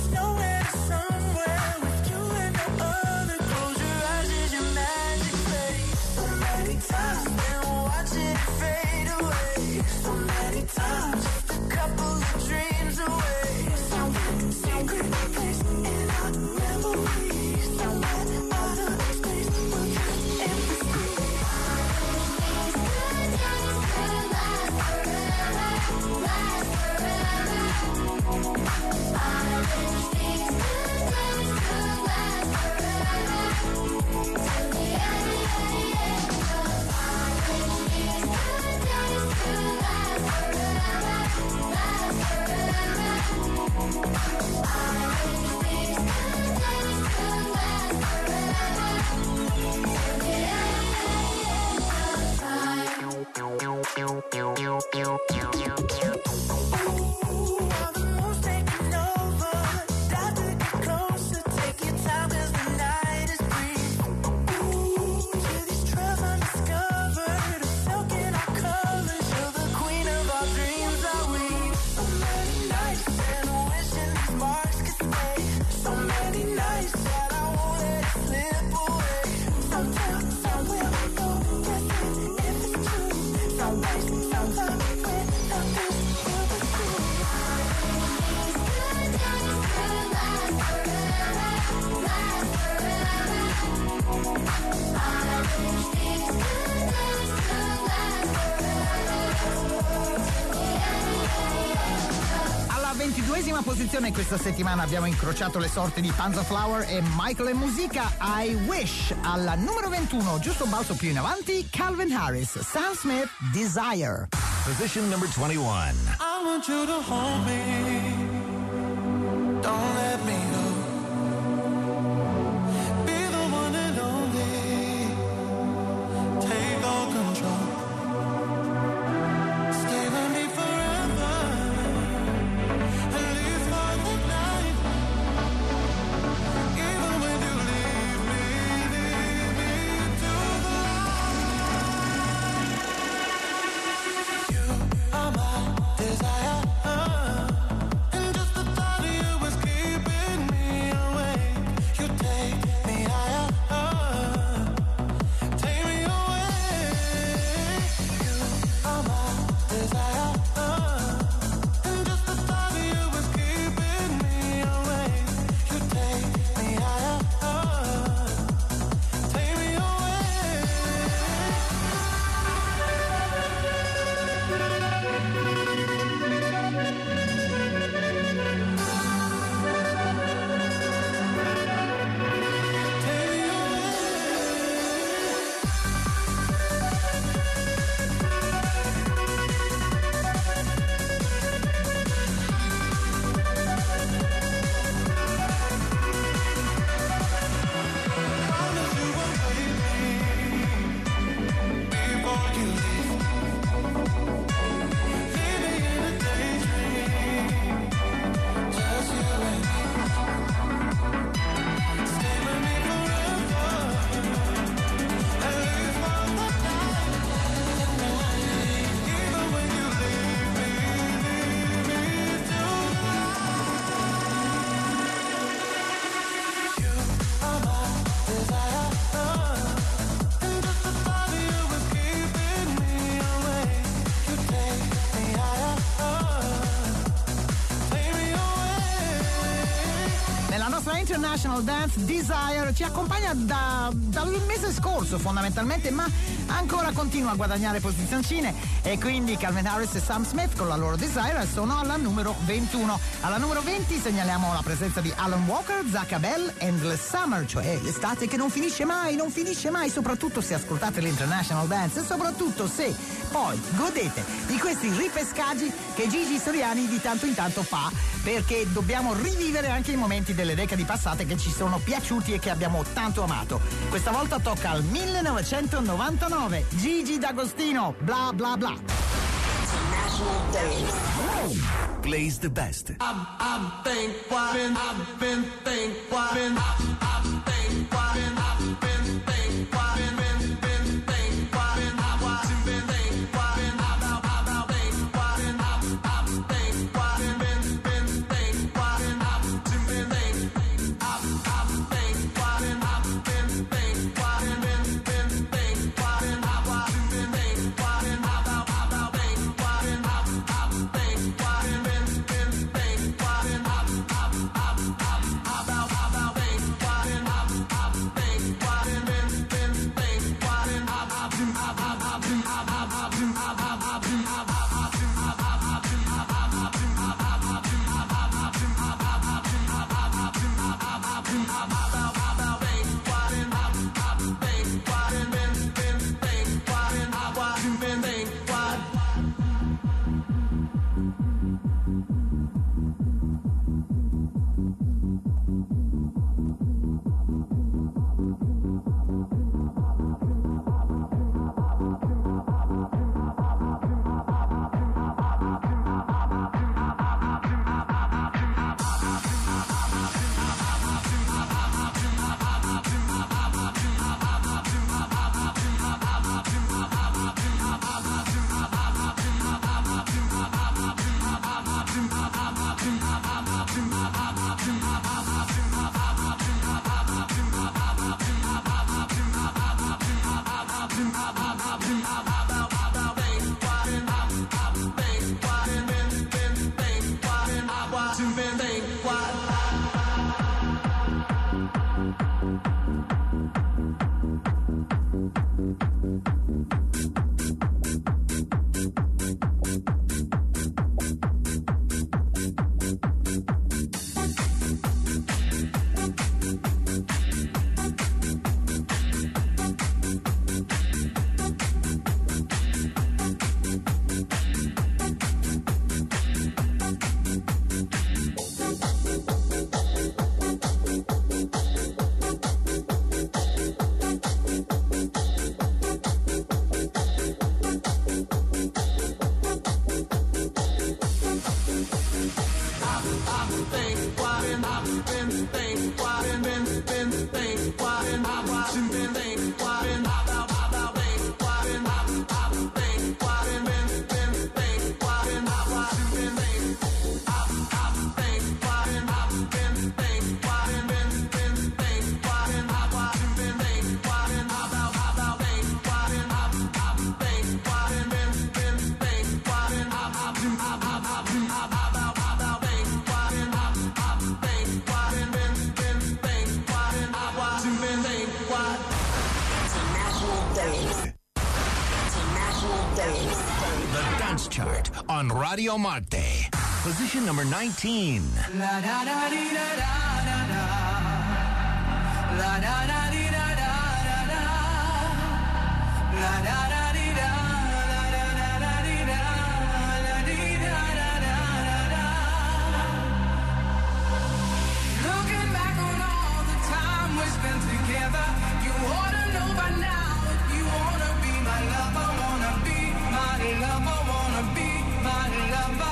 Somewhere with you and the other, close your eyes, is your magic face. prima posizione questa settimana abbiamo incrociato le sorti di Panzerflower e Michael & Musica. I Wish. Alla numero 21, giusto un balzo più in avanti, Calvin Harris, Sam Smith, Desire. Position number 21. I want you to hold me. Don't let me go. Be the one and only. Take all control. Stay with me forever. At least for the night. Even when you leave me to the light. You are my desire. And just the thought of you is keeping me awake. You take me higher. Take me away. You are my desire. And just the thought of you is keeping me awake. You take me higher. Take me away. Before you leave, leave me in a daydream. Just you and me. Stay with me forever. At least for the night. Even when you leave me to the light. You are my desire. And just the thought of you is keeping me awake. You take me higher. Take me away. Nella nostra International Dance, Desire ci accompagna dal mese scorso fondamentalmente, ma ancora continua a guadagnare posizioncine, e quindi Calvin Harris e Sam Smith con la loro Desire sono alla numero 21. Alla numero 20 segnaliamo la presenza di Alan Walker, Zach Abel, Endless Summer, cioè l'estate che non finisce mai, soprattutto se ascoltate l'International Dance e soprattutto se poi godete di questi ripescaggi che Gigi Soriani di tanto in tanto fa, perché dobbiamo rivivere anche i momenti delle decadi passate che ci sono piaciuti e che abbiamo tanto amato. Questa volta tocca al 1999, Gigi D'Agostino, bla bla bla. Plays the best. I've been thinking The Dance Chart on Radio Marte. Position number 19. La da da di da da da da. La da da di da da da da. La da da di da da da da di da da di da da da da. Looking back on all the time we spent together, you ought to know by now if you wanna be my lover, wanna be my lover, wanna be my lover.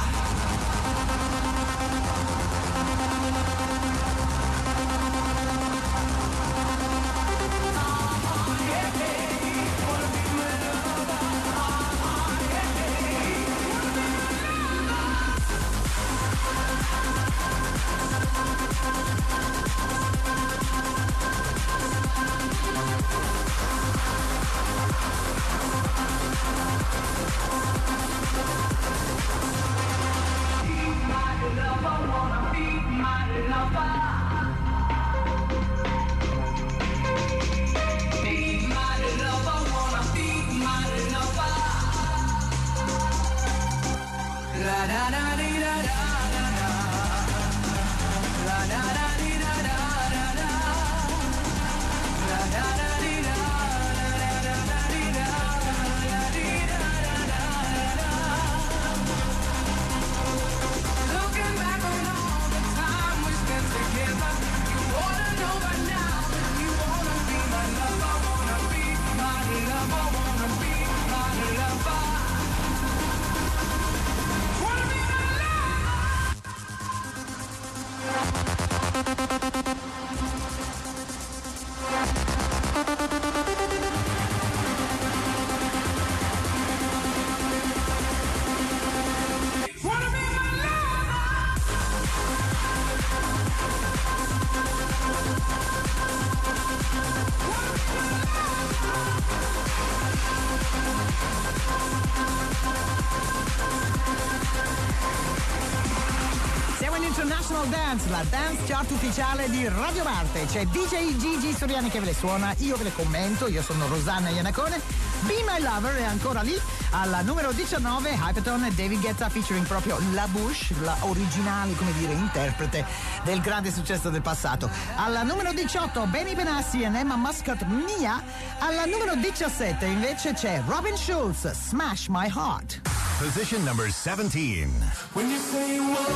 International Dance, la dance chart ufficiale di Radio Marte. C'è DJ Gigi Soriani che ve le suona, io ve le commento, io sono Rosanna Iannacone. Be My Lover è ancora lì. Alla numero 19 Hypetone e David Guetta featuring proprio La Bouche, la originale, come dire, interprete del grande successo del passato. Alla numero 18 Benny Benassi e Emma Muscat, Mia. Alla numero 17 invece c'è Robin Schulz, Smash My Heart. Position number 17. When you say you want it,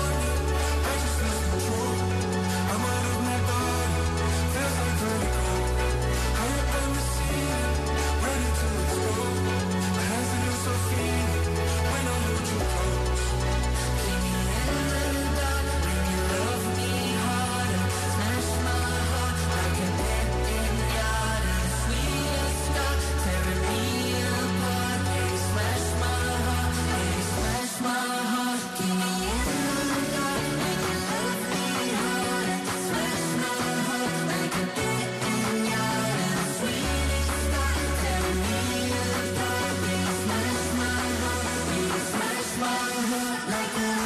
I just lose control. I'm out of my body, feels like vertigo. High up on the ceiling, ready to explode. My hands are so feeling when I hold you close. Keep me in the dark, when you love me harder. Smash my heart like a dead pinata. The sweetest stuff, tearing me apart. Hey, smash my heart, hey, smash my heart. Keep me in the dark, when you love me harder. Smash my heart like a dead pinata. The sweetest stuff, tearing me apart. Hey, smash my heart, hey, smash my heart like a.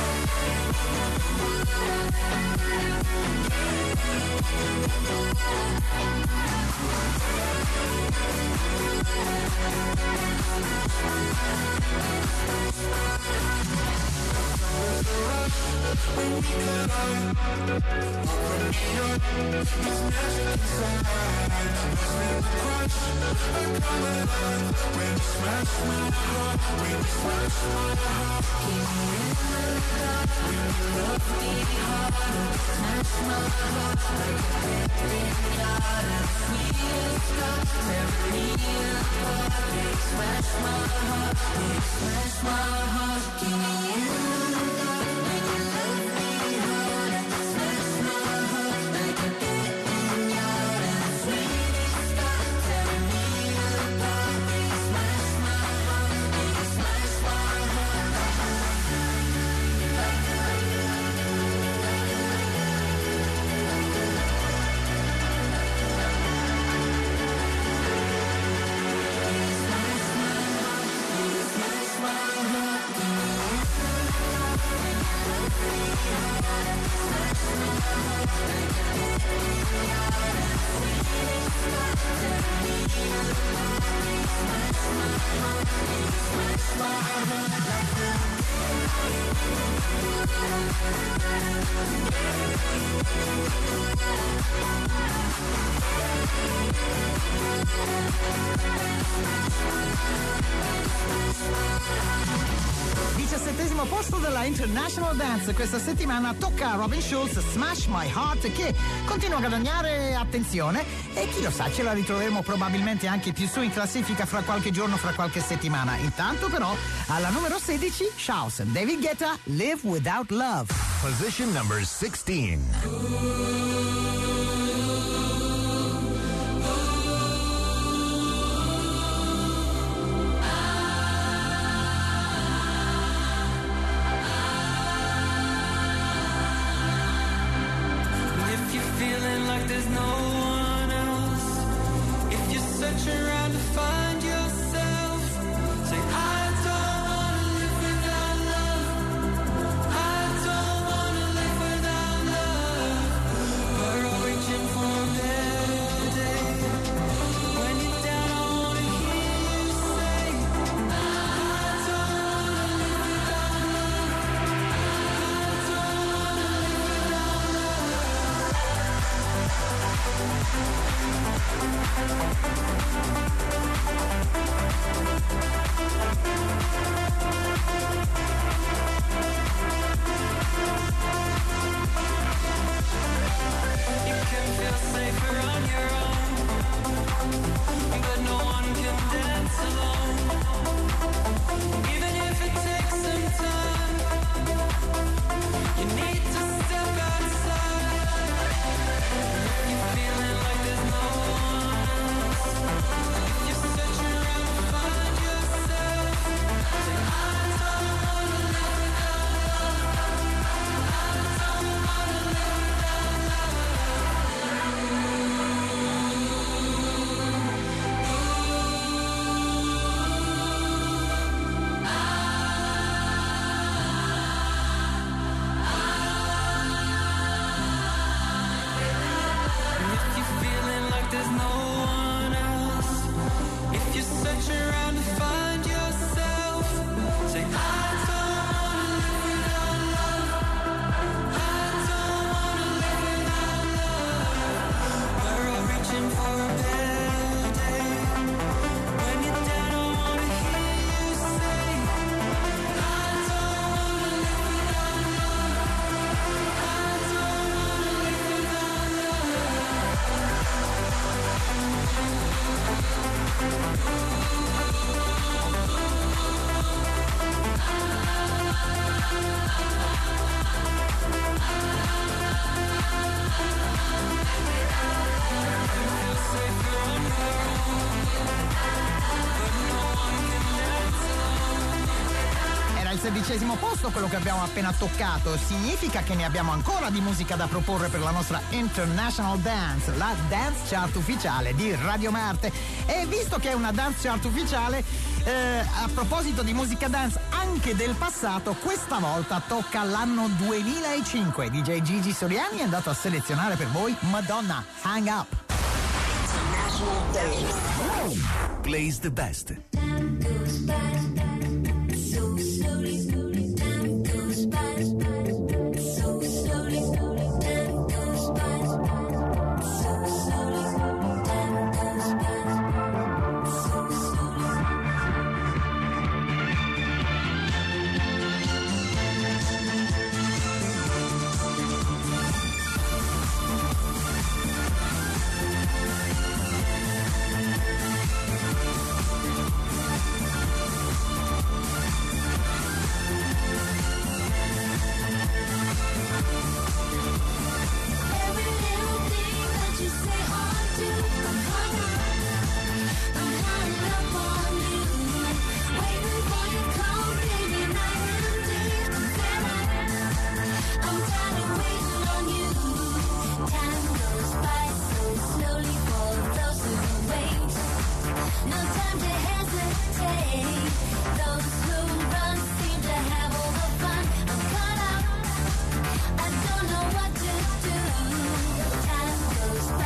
When we collide, open me up, there's magic inside. Lost in the crush, I come alive. When you smash my heart, when you smash my heart. Keep me in the dark, when you love me harder. Smash my heart like a dead pinata. Sweetest stuff, tearing me apart. Hey, smash my heart, hey, smash my heart. Keep me in the dark, when you love me harder. Smash my heart like a dead pinata. Sweetest stuff, tearing me apart. Hey, smash my heart, hey, smash my heart. 17° posto della International Dance questa settimana tocca a Robin Schulz, Smash My Heart, che continua a guadagnare attenzione e chi lo sa ce la ritroveremo probabilmente anche più su in classifica fra qualche giorno, fra qualche settimana. Intanto però alla numero 16 Shouse and David Guetta, Live Without Love. Position number 16. Sedicesimo posto, quello che abbiamo appena toccato, significa che ne abbiamo ancora di musica da proporre per la nostra International Dance, la dance chart ufficiale di Radio Marte. E visto che è una dance chart ufficiale, a proposito di musica dance anche del passato, questa volta tocca l'anno 2005. DJ Gigi Soriani è andato a selezionare per voi Madonna, Hang Up. Plays the best.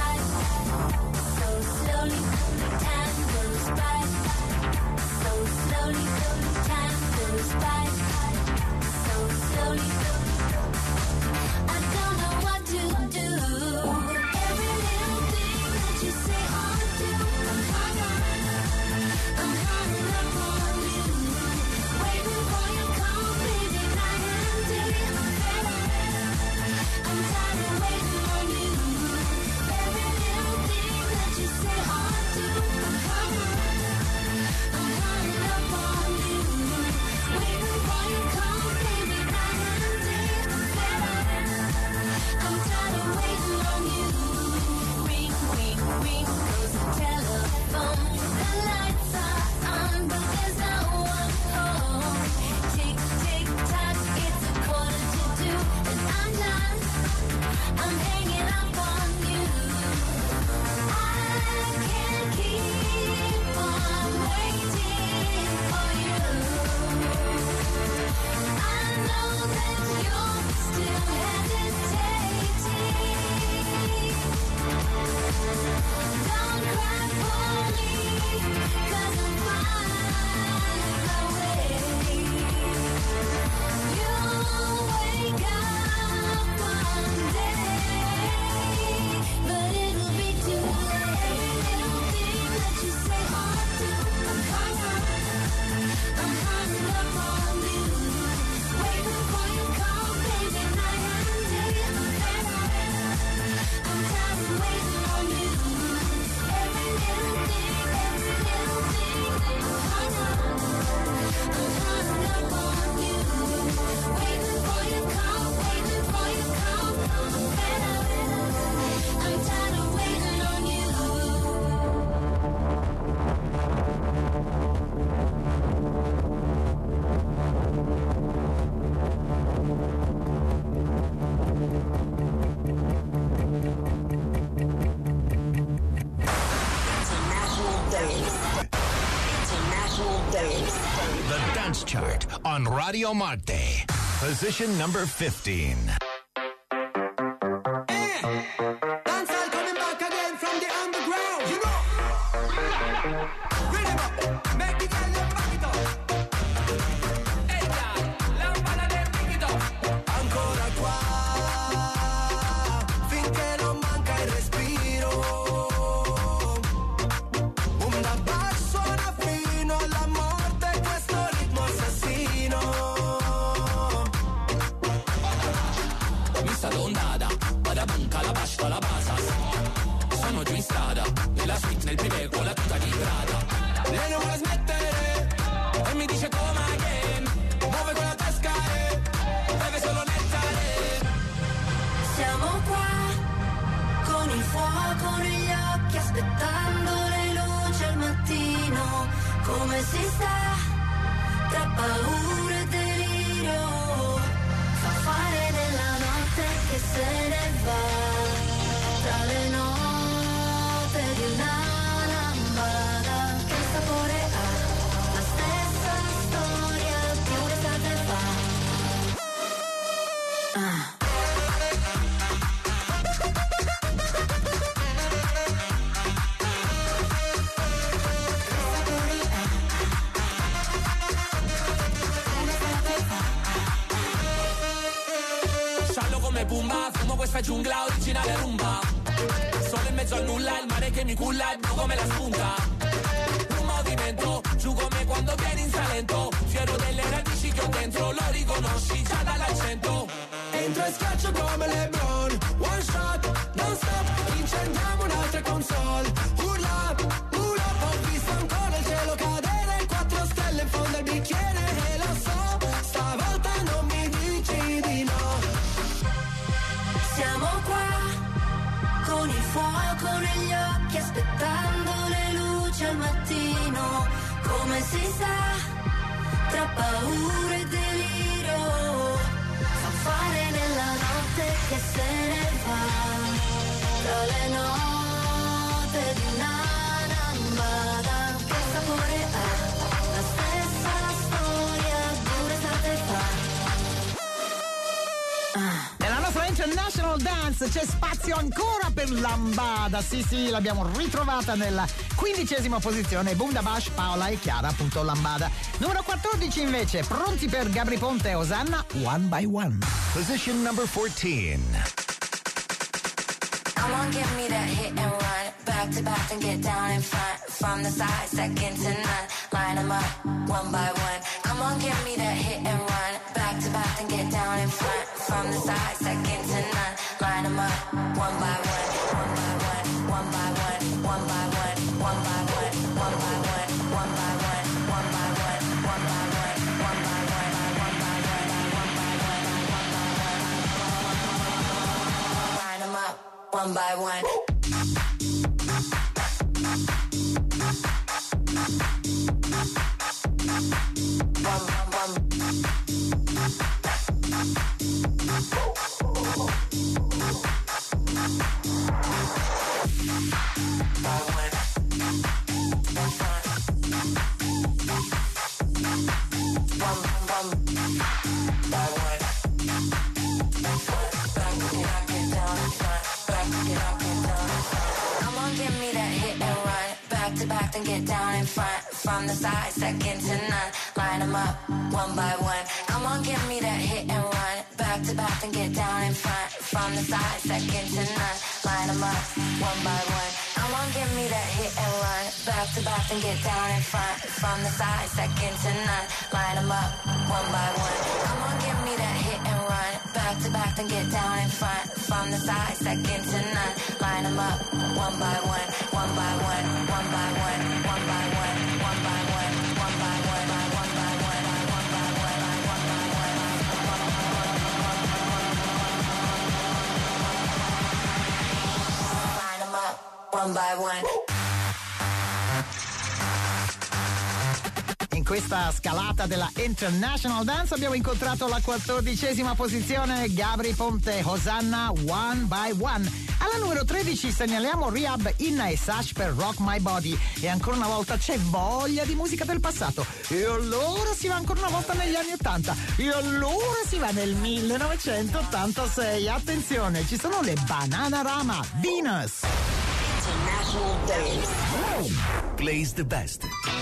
So The Dance Chart on Radio Marte. Position number 15. Dancehall coming back again from the underground, you know. Rhythm up, make the girl them back it up. Hey girl, lampada del bring it up. Ancora qua, finché non manca il respiro. Un basso suona fino alla morte questo ritmo assassino. Missa d'ondata, vada bunca, la bascia, la basas. Sono giù in strada, nella suite, nel privé, con la tuta di Prada. Lei non vuole smettere, e mi dice come again. Muove con la tasca e beve solo nettare. Siamo qua, con il fuoco negli occhi, aspettando le luci al mattino. Come si sta, tra paura e delirio. Fa fare della notte che se ne va, tra le note di una lambada. Che sapore ha, la stessa storia più l'estate fa. Sciallo come Pumba, fumo questa giungla originale rumba. Solo in mezzo al nulla, il mare che mi culla è blu come la spunta. Un movimento, giù come quando vieni in Salento. Fiero delle radici che ho dentro, lo riconosci già dall'accento. Entro e schiaccio come LeBron, one shot, non stop, incendiamo un'altra console. Urla, urla, ho visto ancora il cielo cadere, 4 stelle in fondo al bicchiere e lo so, stavolta non mi dici di no. Siamo qua, con il fuoco negli occhi, aspettando le luci al mattino. Come si sa, tra paura e delirio. Fa fare nella notte che se ne va, tra le note di una lambada. Che sapore ha, la stessa storia di un'estate fa. Nella nostra International Dance c'è spazio ancora per Lambada. Sì, l'abbiamo ritrovata nella 15ª posizione. Bundabash, Paola e Chiara, appunto Lambada. Numero 14 invece, pronti per Gabri Ponte e Osanna, One by One. Position number 14. Come on, give me that hit and run. Back to back and get down in front. From the side, second to none. Line them up, one by one. Come on, give me that hit and run. Back to back and get down in front. From the side, second to none. Line them up, one by one. One by one, one by one, one by one, one by one, one by one, one by one, one by one, one by one, one by one, one by one, one by one. Line them up, one by one. And get down in front, from the side, second to none. Line them up, one by one. Come on, give me that hit and run. Back to back and get down in front, from the side, second to none. Line them up, one by one. Come on, give me that hit and run. Back to back and get down in front, from the side, second to none. Line them up, one by one. Come on, give me that hit and run. Back to back and get down in front, from the side, second to none. Line them up, one by one, one by one, one by one, one by one, one by one, one by one, one by one, one by one, one by one. Line them up, one by one. In questa scalata della International Dance abbiamo incontrato la 14ª posizione, Gabry Ponte, Hosanna, One by One. Alla numero 13 segnaliamo Rehab, Inna e Sash per Rock My Body. E ancora una volta c'è voglia di musica del passato. E allora si va ancora una volta negli anni 80. E allora si va nel 1986. Attenzione, ci sono le Bananarama, Venus. International Dance. Plays the best.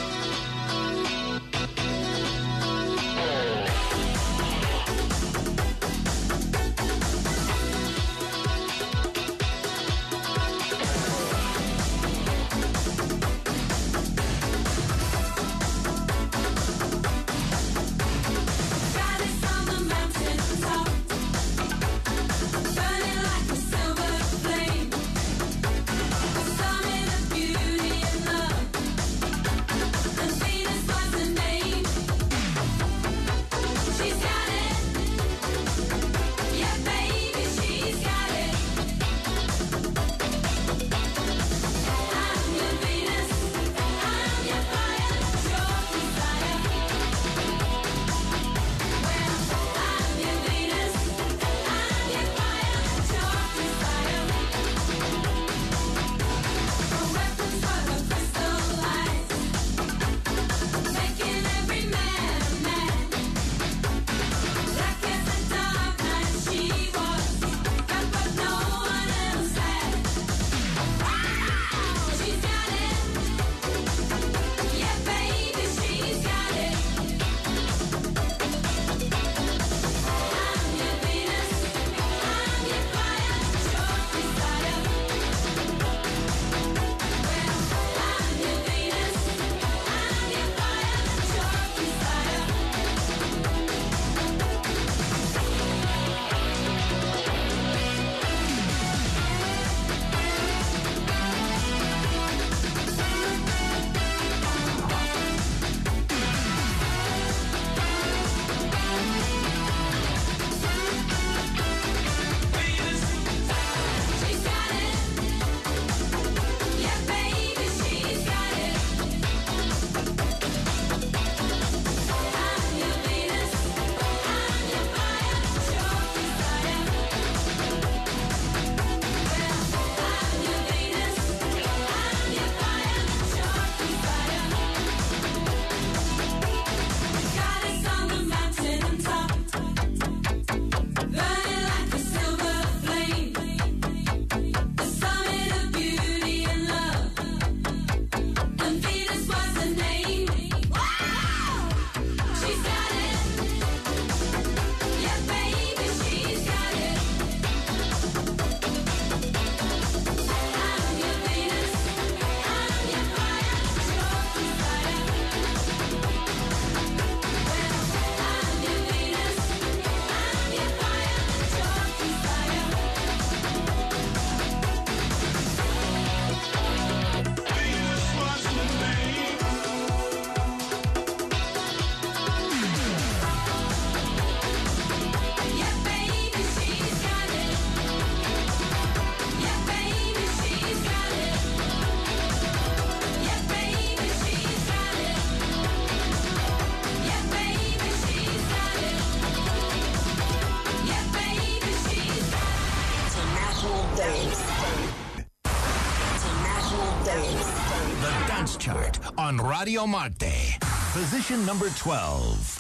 Chart on Radio Marte. Position number 12.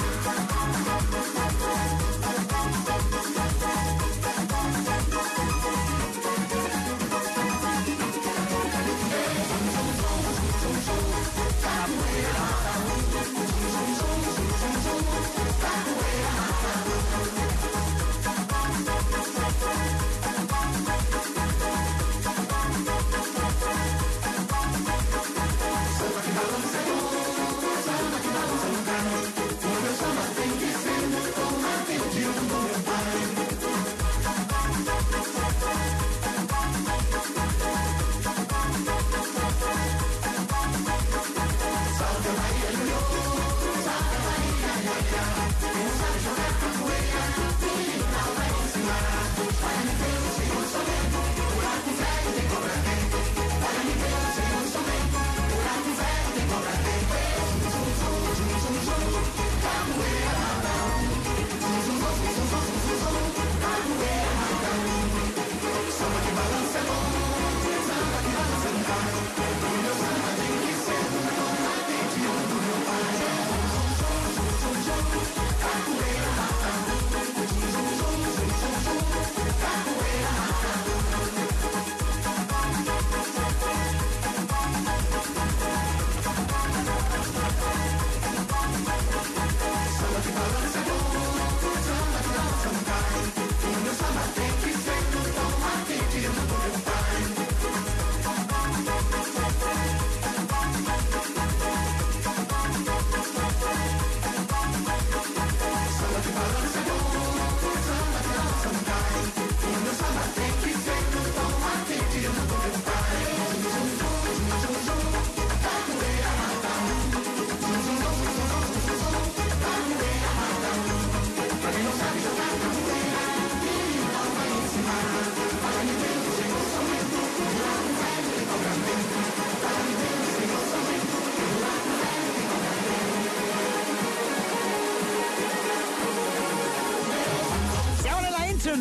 Thank you.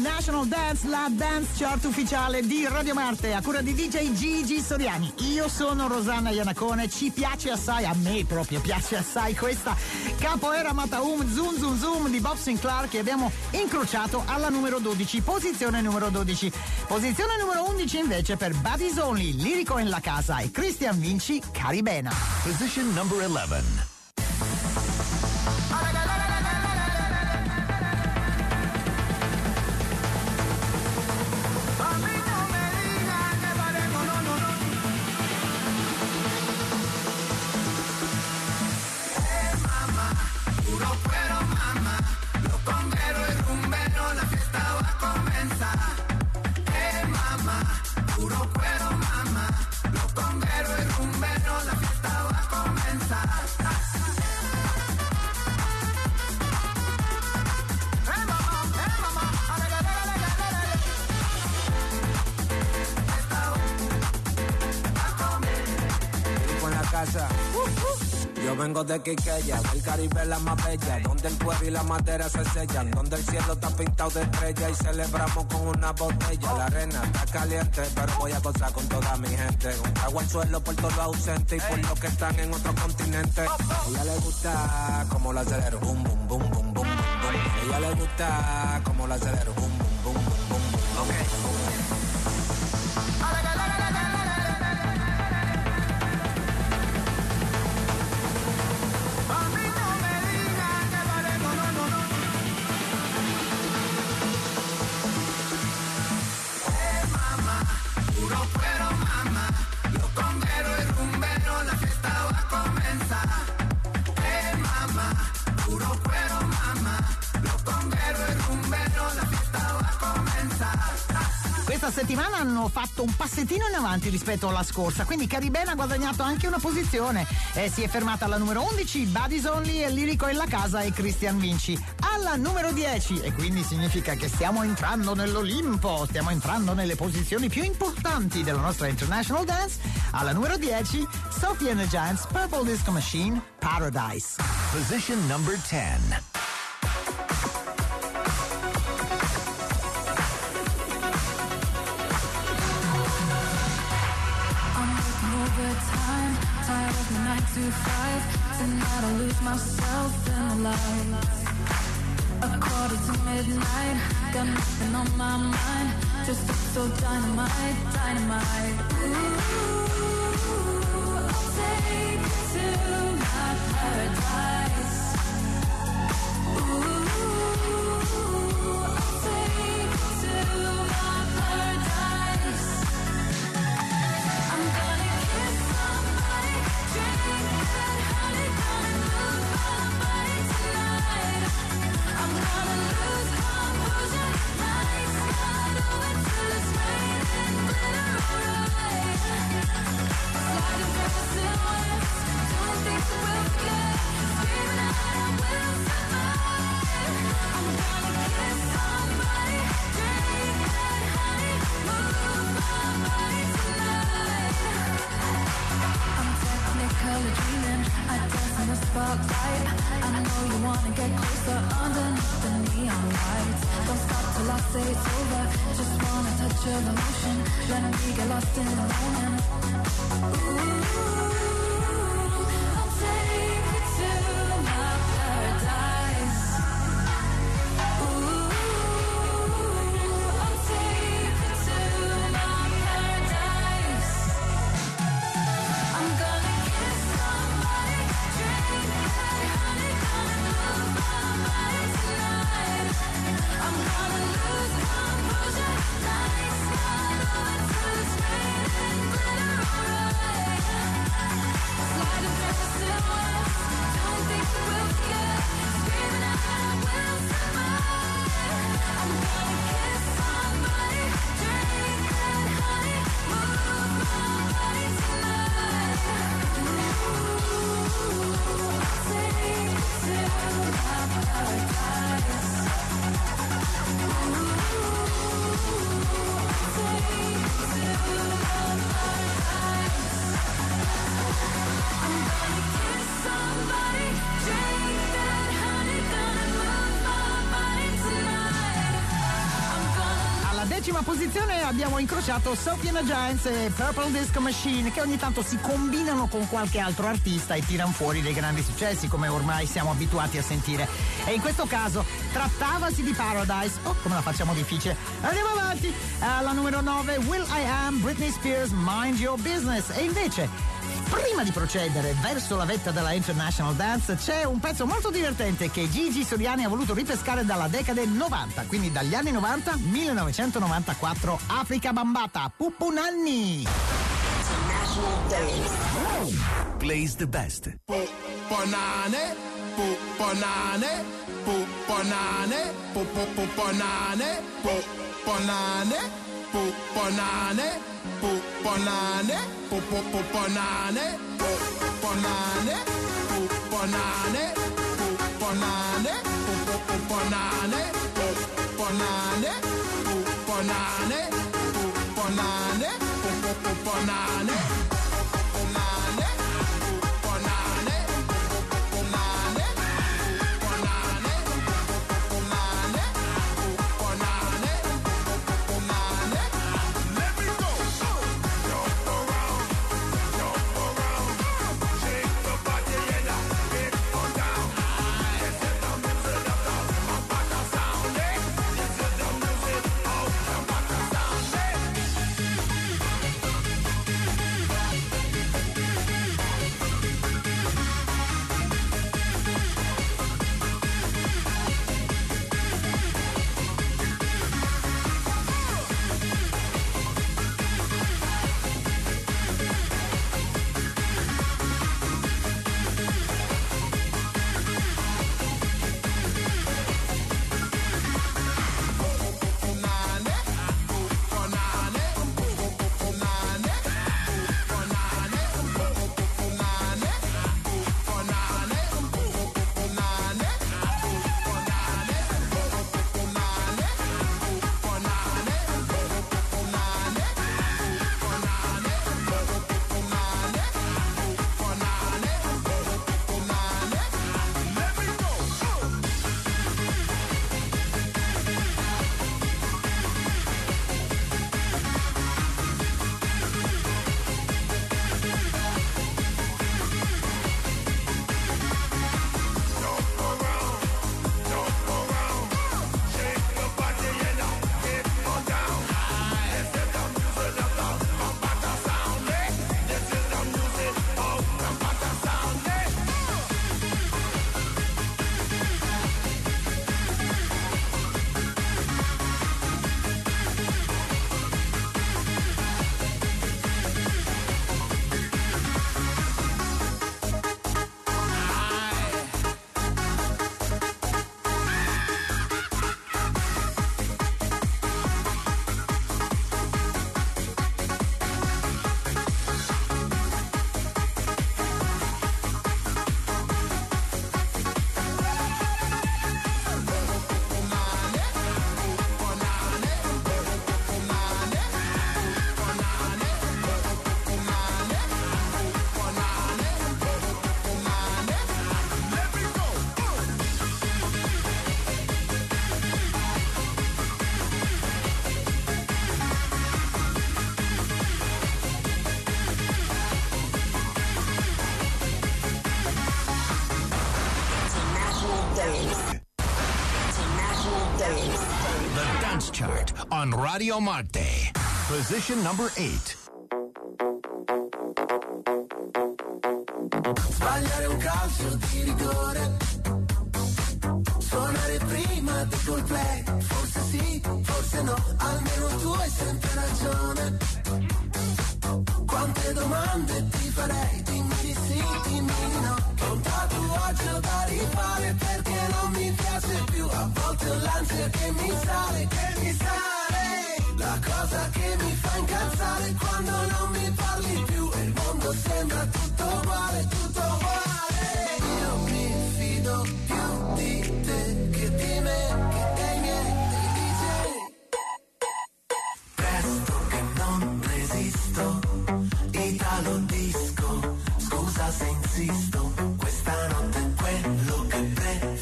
International Dance, la dance chart ufficiale di Radio Marte a cura di DJ Gigi Soriani. Io sono Rosanna Iannacone, ci piace assai, a me proprio piace assai questa Capoeira Mataum Zoom Zoom Zoom di Bob Sinclair che abbiamo incrociato alla numero 12, posizione numero 12. Posizione numero 11 invece per Buddies Only, Lirico in la Casa e Christian Vinci, Caribena. Position number 11. Yo vengo de Quiqueya, del Caribe la más bella, donde el cuero y la madera se sellan, donde el cielo está pintado de estrella y celebramos con una botella. La arena está caliente, pero voy a gozar con toda mi gente. Hago el suelo por todos los ausentes y por los que están en otros continentes. A ella le gusta como la acelero, boom, boom, boom, boom, boom, boom. A ella le gusta como la acelero, boom, boom, boom, boom, boom, boom. Okay. Questa settimana hanno fatto un passettino in avanti rispetto alla scorsa, quindi Caribena ha guadagnato anche una posizione e si è fermata alla numero 11, Buddies Only e Lirico in la Casa e Christian Vinci alla numero 10, e quindi significa che stiamo entrando nell'Olimpo, stiamo entrando nelle posizioni più importanti della nostra International Dance. Alla numero 10, Sophie and the Giants, Purple Disco Machine, Paradise. Position number 10. Overtime, tired of the 9 to 5. Tonight I lose myself in the lights. A quarter to midnight, got nothing on my mind. Just so dynamite, dynamite. Ooh, I'll take you to my paradise. Ooh, I'll take you to my paradise. I'm gonna kiss somebody, drink that honey, gonna move my body tonight. I'm gonna lose composure, nights not over till it's raining glitter, alright. Sliding past the west, doing things that we'll forget, screaming out I will survive. I'm gonna kiss somebody, drink that honey, move my body tonight. I'm technically dreaming, I dance in the spotlight. I know you wanna get closer underneath the neon lights. Don't stop till I say it's over, just wanna touch your emotion. Let me get lost in the moment. Ooh, I'll take you to my paradise. Ooh, I'll take you to my paradise. I'm gonna kiss somebody, drink that honey, gonna move my body tonight. I'm gonna lose composure, nights not over till it's raining glitter, alright. posizione abbiamo incrociato Sophie and the Giants e Purple Disco Machine, che ogni tanto si combinano con qualche altro artista e tirano fuori dei grandi successi, come ormai siamo abituati a sentire. E in questo caso trattavasi di Paradise. Oh, come la facciamo difficile. Andiamo avanti. Alla numero 9, Will I Am, Britney Spears, Mind Your Business. E invece, prima di procedere verso la vetta della International Dance, c'è un pezzo molto divertente che Gigi Soriani ha voluto ripescare dalla decade 90, quindi dagli anni 90, 1994, Africa Bambata, Pupunanni. Plays the best. Pupunane, pupunane, pupunane, pupunane, pupunane, pupunane, pupunane, pupunane, pupunane, pupunane, pupunane, pupunane, pupunane, pupunane, pupunane, pupunane. On Radio Marte. Position number 8. Sbagliare un calcio di rigore, suonare prima di Coldplay, forse sì, forse no, almeno tu hai sempre ragione. Quante domande ti farei, dimmi di sì, dimmi di no. Che un tatuaggio da rifare perché non mi piace più, a volte ho l'ansia che mi sale, la cosa che mi fa incazzare quando non mi parli più e il mondo sembra tutto uguale, tutto uguale. Io mi fido più di te che di me, che dei miei, dei DJ. Presto che non resisto, Italo disco, scusa se insisto, questa notte è quello che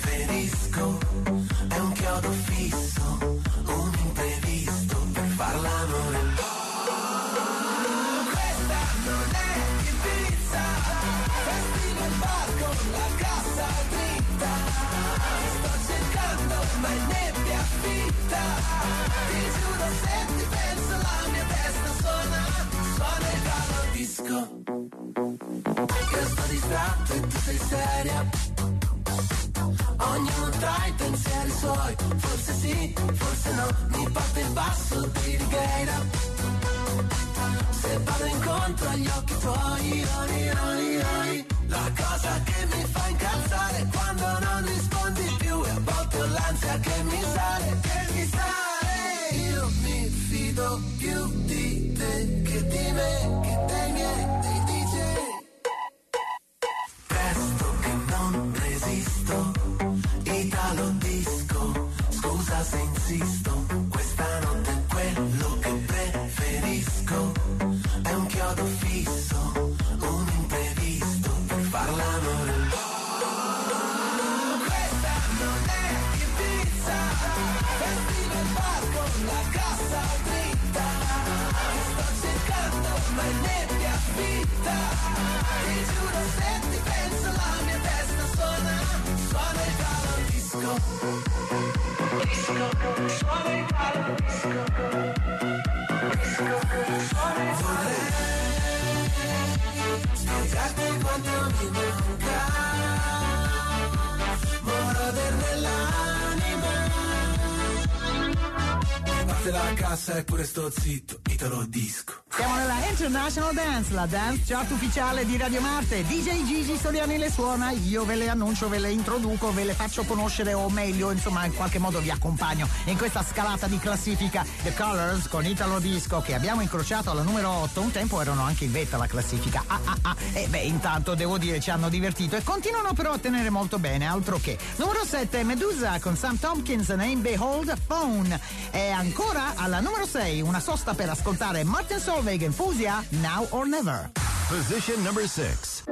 preferisco, è un chiodo fisso, un imprevisto per farla ma è nebbia fitta. Ti giuro se ti penso la mia testa suona il calo disco. Io sto distratto e tu sei seria, ognuno tra i pensieri suoi, forse sì, forse no, mi parte il basso di Righeira. Se vado incontro agli occhi tuoi, la cosa che mi fa incazzare è quando non rispondi più, e a volte ho l'ansia che mi sale. Io mi fido più di te che di me, che dei miei, dei DJ. Presto che non resisto, Italo disco, scusa se insisto, questa notte è quello che preferisco, è un chiodo fisso, un imprevisto per far l'amore. Questa non è Ibiza, festival bar con la cassa dritta, sto cercando ma è nebbia fitta, ti giuro se ti penso la mia testa suona il calo disco. Suona il calo disco. Vorrei spiegarti quanto mi manca, moroder nell'anima. Parte la cassa e pure sto zitto, Italo disco. Siamo nella International Dance, la dance chart ufficiale di Radio Marte. DJ Gigi Soriani le suona, io ve le annuncio, ve le introduco, ve le faccio conoscere, o meglio, insomma, in qualche modo vi accompagno in questa scalata di classifica. The Colors con Italo Disco, che abbiamo incrociato alla numero 8, un tempo erano anche in vetta alla classifica. E beh, intanto devo dire ci hanno divertito e continuano però a tenere molto bene, altro che. Numero 7, Medusa con Sam Tompkins, Name Behold Phone. E ancora alla numero 6, una sosta per ascoltare Martin Solveig and Fusia, Now or Never. Position number 6.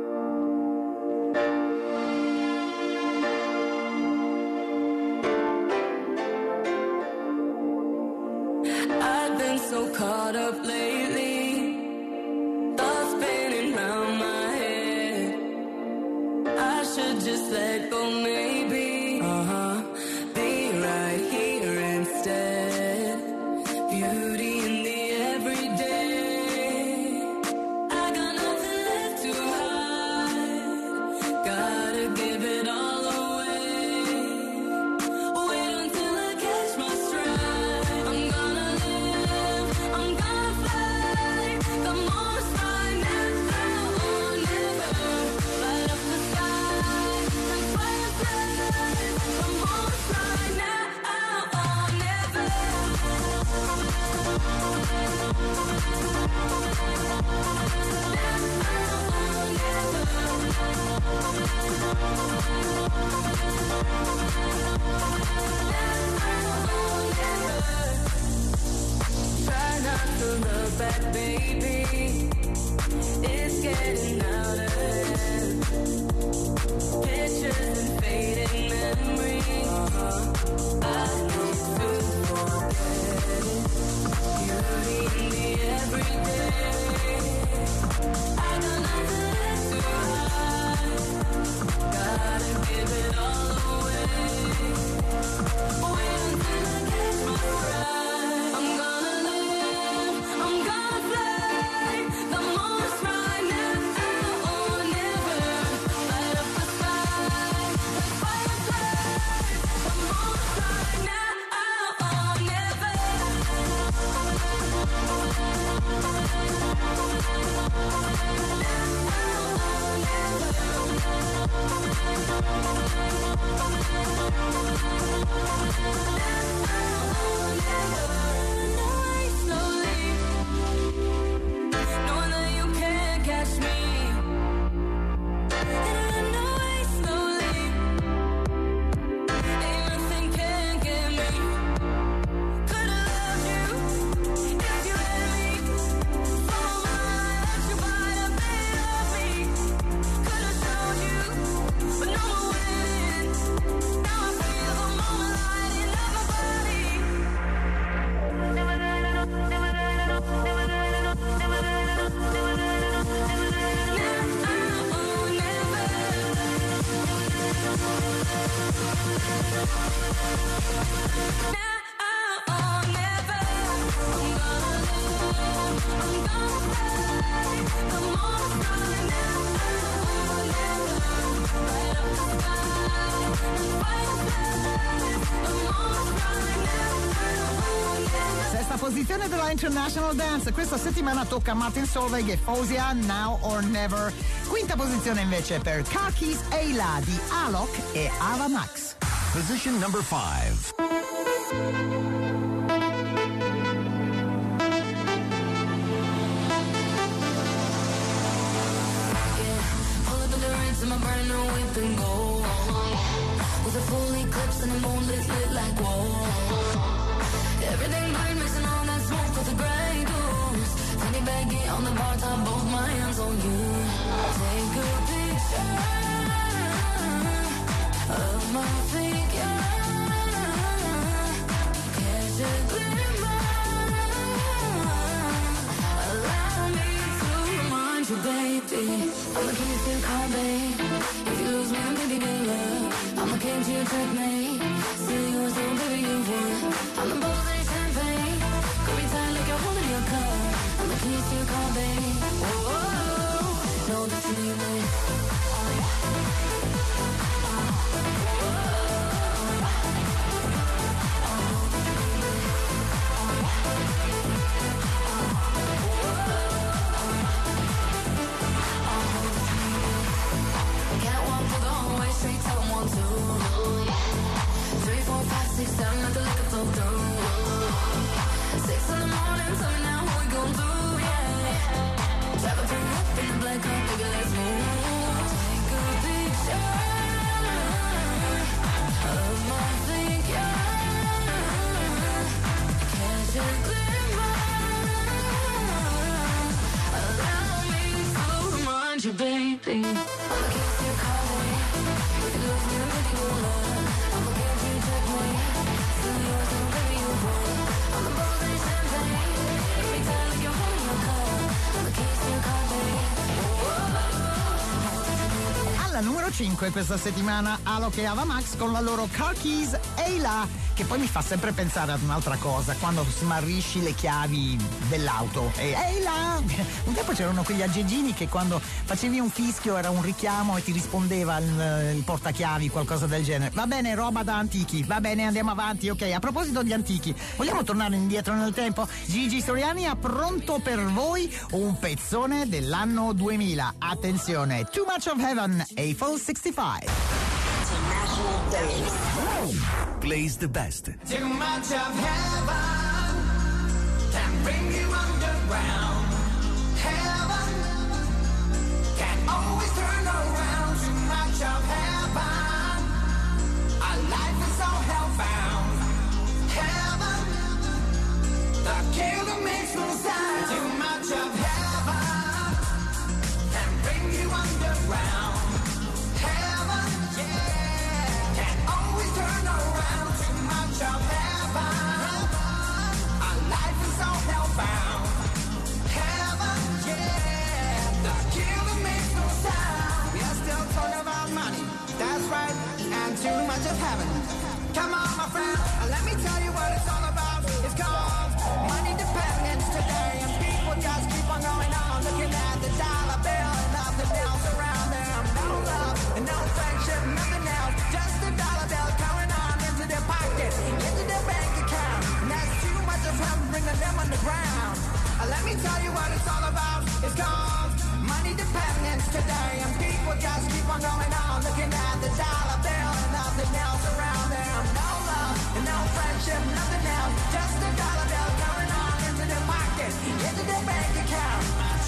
I've been so caught up lately, thoughts spinning round my head. I should just let go, maybe. Be right here instead. Beauty in the everyday. I got nothing left to hide. Gotta give it all away. Wait until I catch my stride. I'm gonna live, I'm gonna fly. The most right now or never. Light up the sky and fireflies. The most right now or never. Try not to look back, baby. It's getting out of hand. Pictures and fading memories. I need to forget it. Beauty in the everyday. I got nothing left to hide. Gotta give it all away. Wait until I catch my stride. I'm gonna live, I'm gonna fly. The most right now or never. Sesta posizione della International Dance, questa settimana tocca Martin Solveig e Fausia, Now or Never. Quinta posizione invece per Car Keys Eila di Alok e Ava Max. Position number 5. In my brand new whip and go with a full eclipse and the moon lit like whoa. Everything green, mixing all that smoke with the Grey Goose. Fanny baggy on the bar top, both my hands on you. Take a picture of my figure. Catch a glimmer. Allow me to remind you, baby. I'm the king to your car, babe. If you lose me, then baby, good luck. I'm the king to your checkmate. Still yours, though, baby, you won. I'm the bottles and champagne. Grip me tight like you're holding your cup. I'm the king to your car, babe. Oh, know that you need me. Straight tell them 1, 2, 3, 4, 5, 6, 7, let the liquor flow through. 6 in the morning, tell me now what we gon' do, yeah. Travel through up in the black car, baby, let's move. Take a picture of my figure. Catch a glimmer. Allow me to remind you, baby. I'm the king to your car, baby. Alla numero 5 questa settimana Alok e Ava Max con la loro Car Keys Eila, che poi mi fa sempre pensare ad un'altra cosa, quando smarrisci le chiavi dell'auto e Eila. Un tempo c'erano quegli aggeggini che quando facevi un fischio era un richiamo e ti rispondeva il portachiavi, qualcosa del genere. Va bene, roba da antichi, va bene, andiamo avanti. Ok, a proposito di antichi, vogliamo tornare indietro nel tempo? Gigi Storiani ha pronto per voi un pezzone dell'anno 2000. Attenzione, Too Much of Heaven, Eiffel 65. Plays the best. Too much of heaven can bring you underground. Heaven can always turn around. Too much of heaven, our life is all hellbound. Heaven, the killer makes no sound. Too much of heaven can bring you underground. Heaven, yeah, can always turn around. Too much of heaven, our life is all hellbound. Heaven, yeah, the killer makes no sound. We are still talking about money, that's right, and too much of heaven. Come on, my friend, let me tell you what it's all about. It's called money dependence today, and people just keep on going on, looking at the dollar bill and nothing else around them. No love and no friendship, nothing else, just the dollar bill coming on into their pocket, into their bank account, and that's too much of heaven bringing them underground. Let me tell you what it's all about. It's called money dependence today, and people just keep on going on, looking at the dollar bill and nothing else around them. No love and no friendship, nothing else, just the dollar bill coming on into their pocket, into their bank account.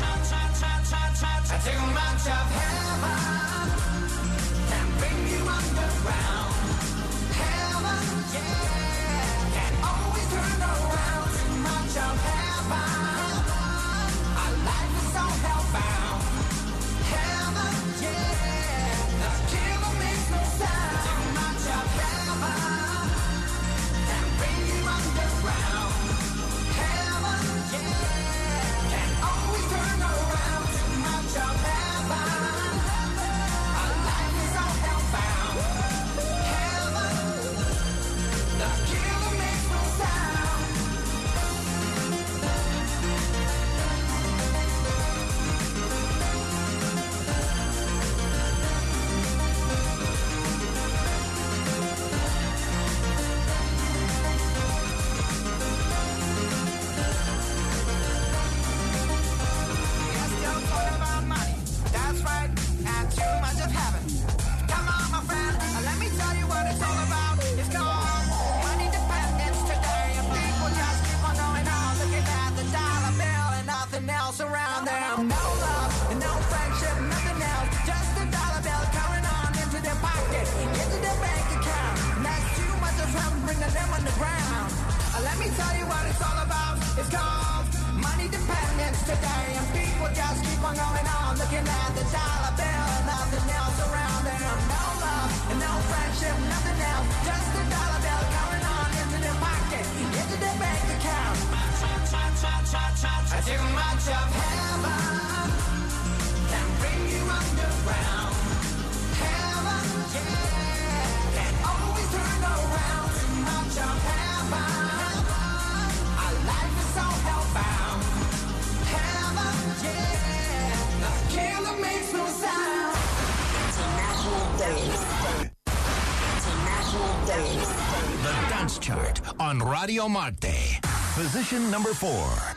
Too much of heaven can bring you underground. Heaven, yeah, can always turn around. Too much of heaven, our life is all hellbound. Heaven, yeah, the killer makes no sound. Too much of heaven can bring you underground. Heaven, yeah, can always turn around. Too much of heaven, song going on, looking at the dollar bill, nothing else around there. No love and no friendship, nothing else, just the dollar bill going on into the pocket, into the bank account. Too much of heaven can bring you underground. Heaven, yeah, can always turn around. Too much of heaven, our life is so hellbound. Heaven, yeah, the killer makes no sound. International Dance. International Dance. The Dance Chart on Radio Marte. Position number 4.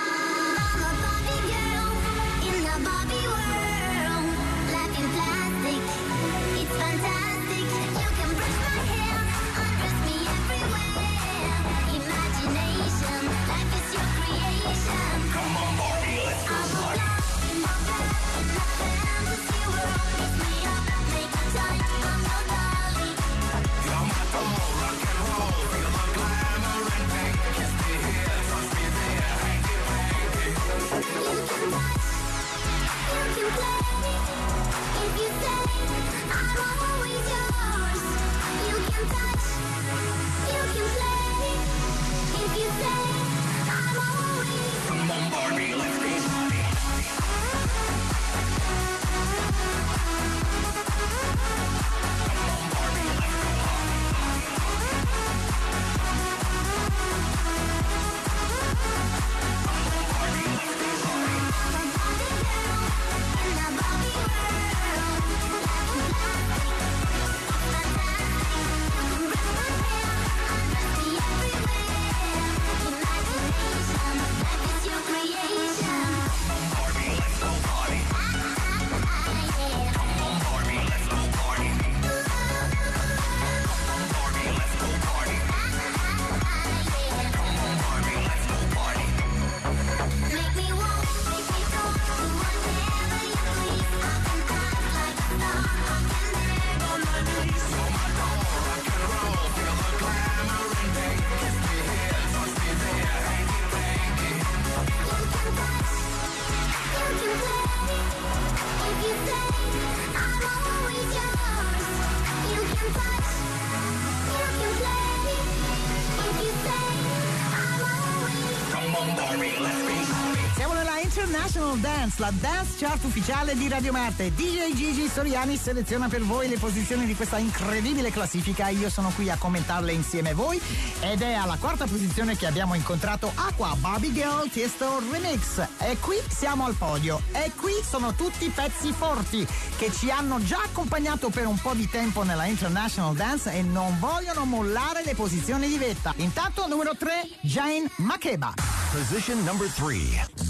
International Dance, la dance chart ufficiale di Radio Marte. DJ Gigi Soriani seleziona per voi le posizioni di questa incredibile classifica. Io sono qui a commentarle insieme a voi ed è alla quarta posizione che abbiamo incontrato Aqua, Barbie Girl, Tiesto Remix. E qui siamo al podio e qui sono tutti pezzi forti che ci hanno già accompagnato per un po' di tempo nella International Dance e non vogliono mollare le posizioni di vetta. Intanto numero 3, Jane Makeba. Position number 3.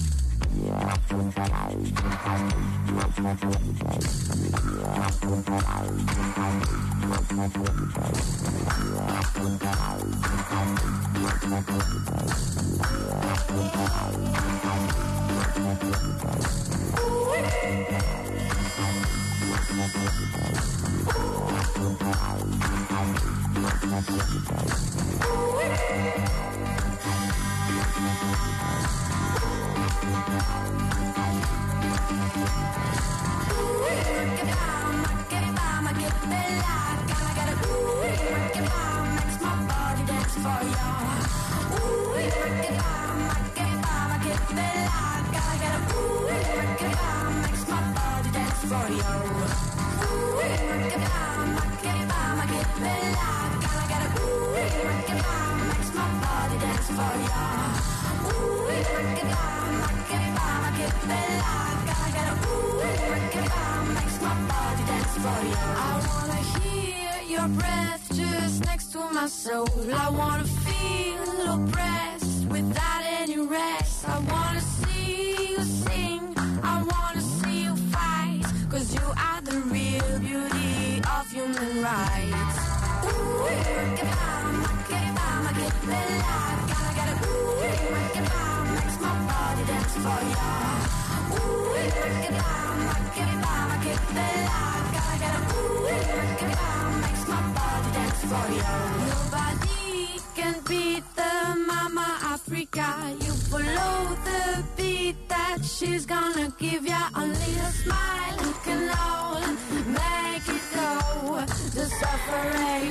Soul. I wanna feel oppressed without any rest. I wanna see you sing, I wanna see you fight, 'cause you are the real beauty of human rights. Ooh, make it bella, gotta get a ooh, make makes my body dance for ya. Ooh, make it bella, gotta get a ooh, makes my body dance for ya. Nobody can beat the Mama Africa. You follow the beat that she's gonna give ya.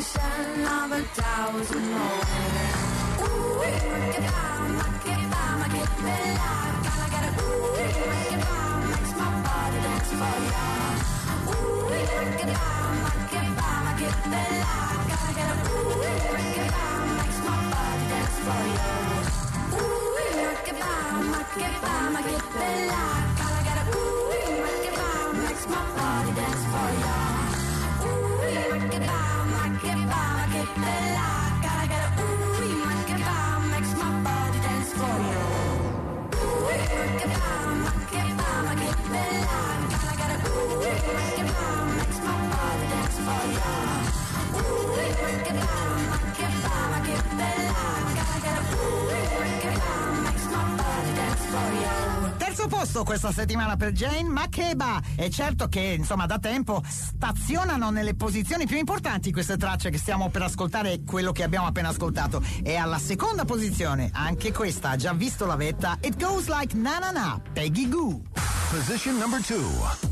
combination of 1,000 more. Ooh, ma che bella, gotta get it. Ooh, makes my body dance for ya. Ooh, ma che bella, gotta get it. Ooh, makes my body dance for ya. Ooh, ma che bella, gotta get it. Ooh, makes my body dance for ya. Ooh, ma che bella, gotta get it. Ooh, makes my body dance for ya. Terzo posto questa settimana per Jane Makeba. È certo che insomma da tempo stazionano nelle posizioni più importanti queste tracce che stiamo per ascoltare e quello che abbiamo appena ascoltato. E alla seconda posizione anche questa ha già visto la vetta. It Goes Like Na Na Na, Peggy Gou. Position number 2.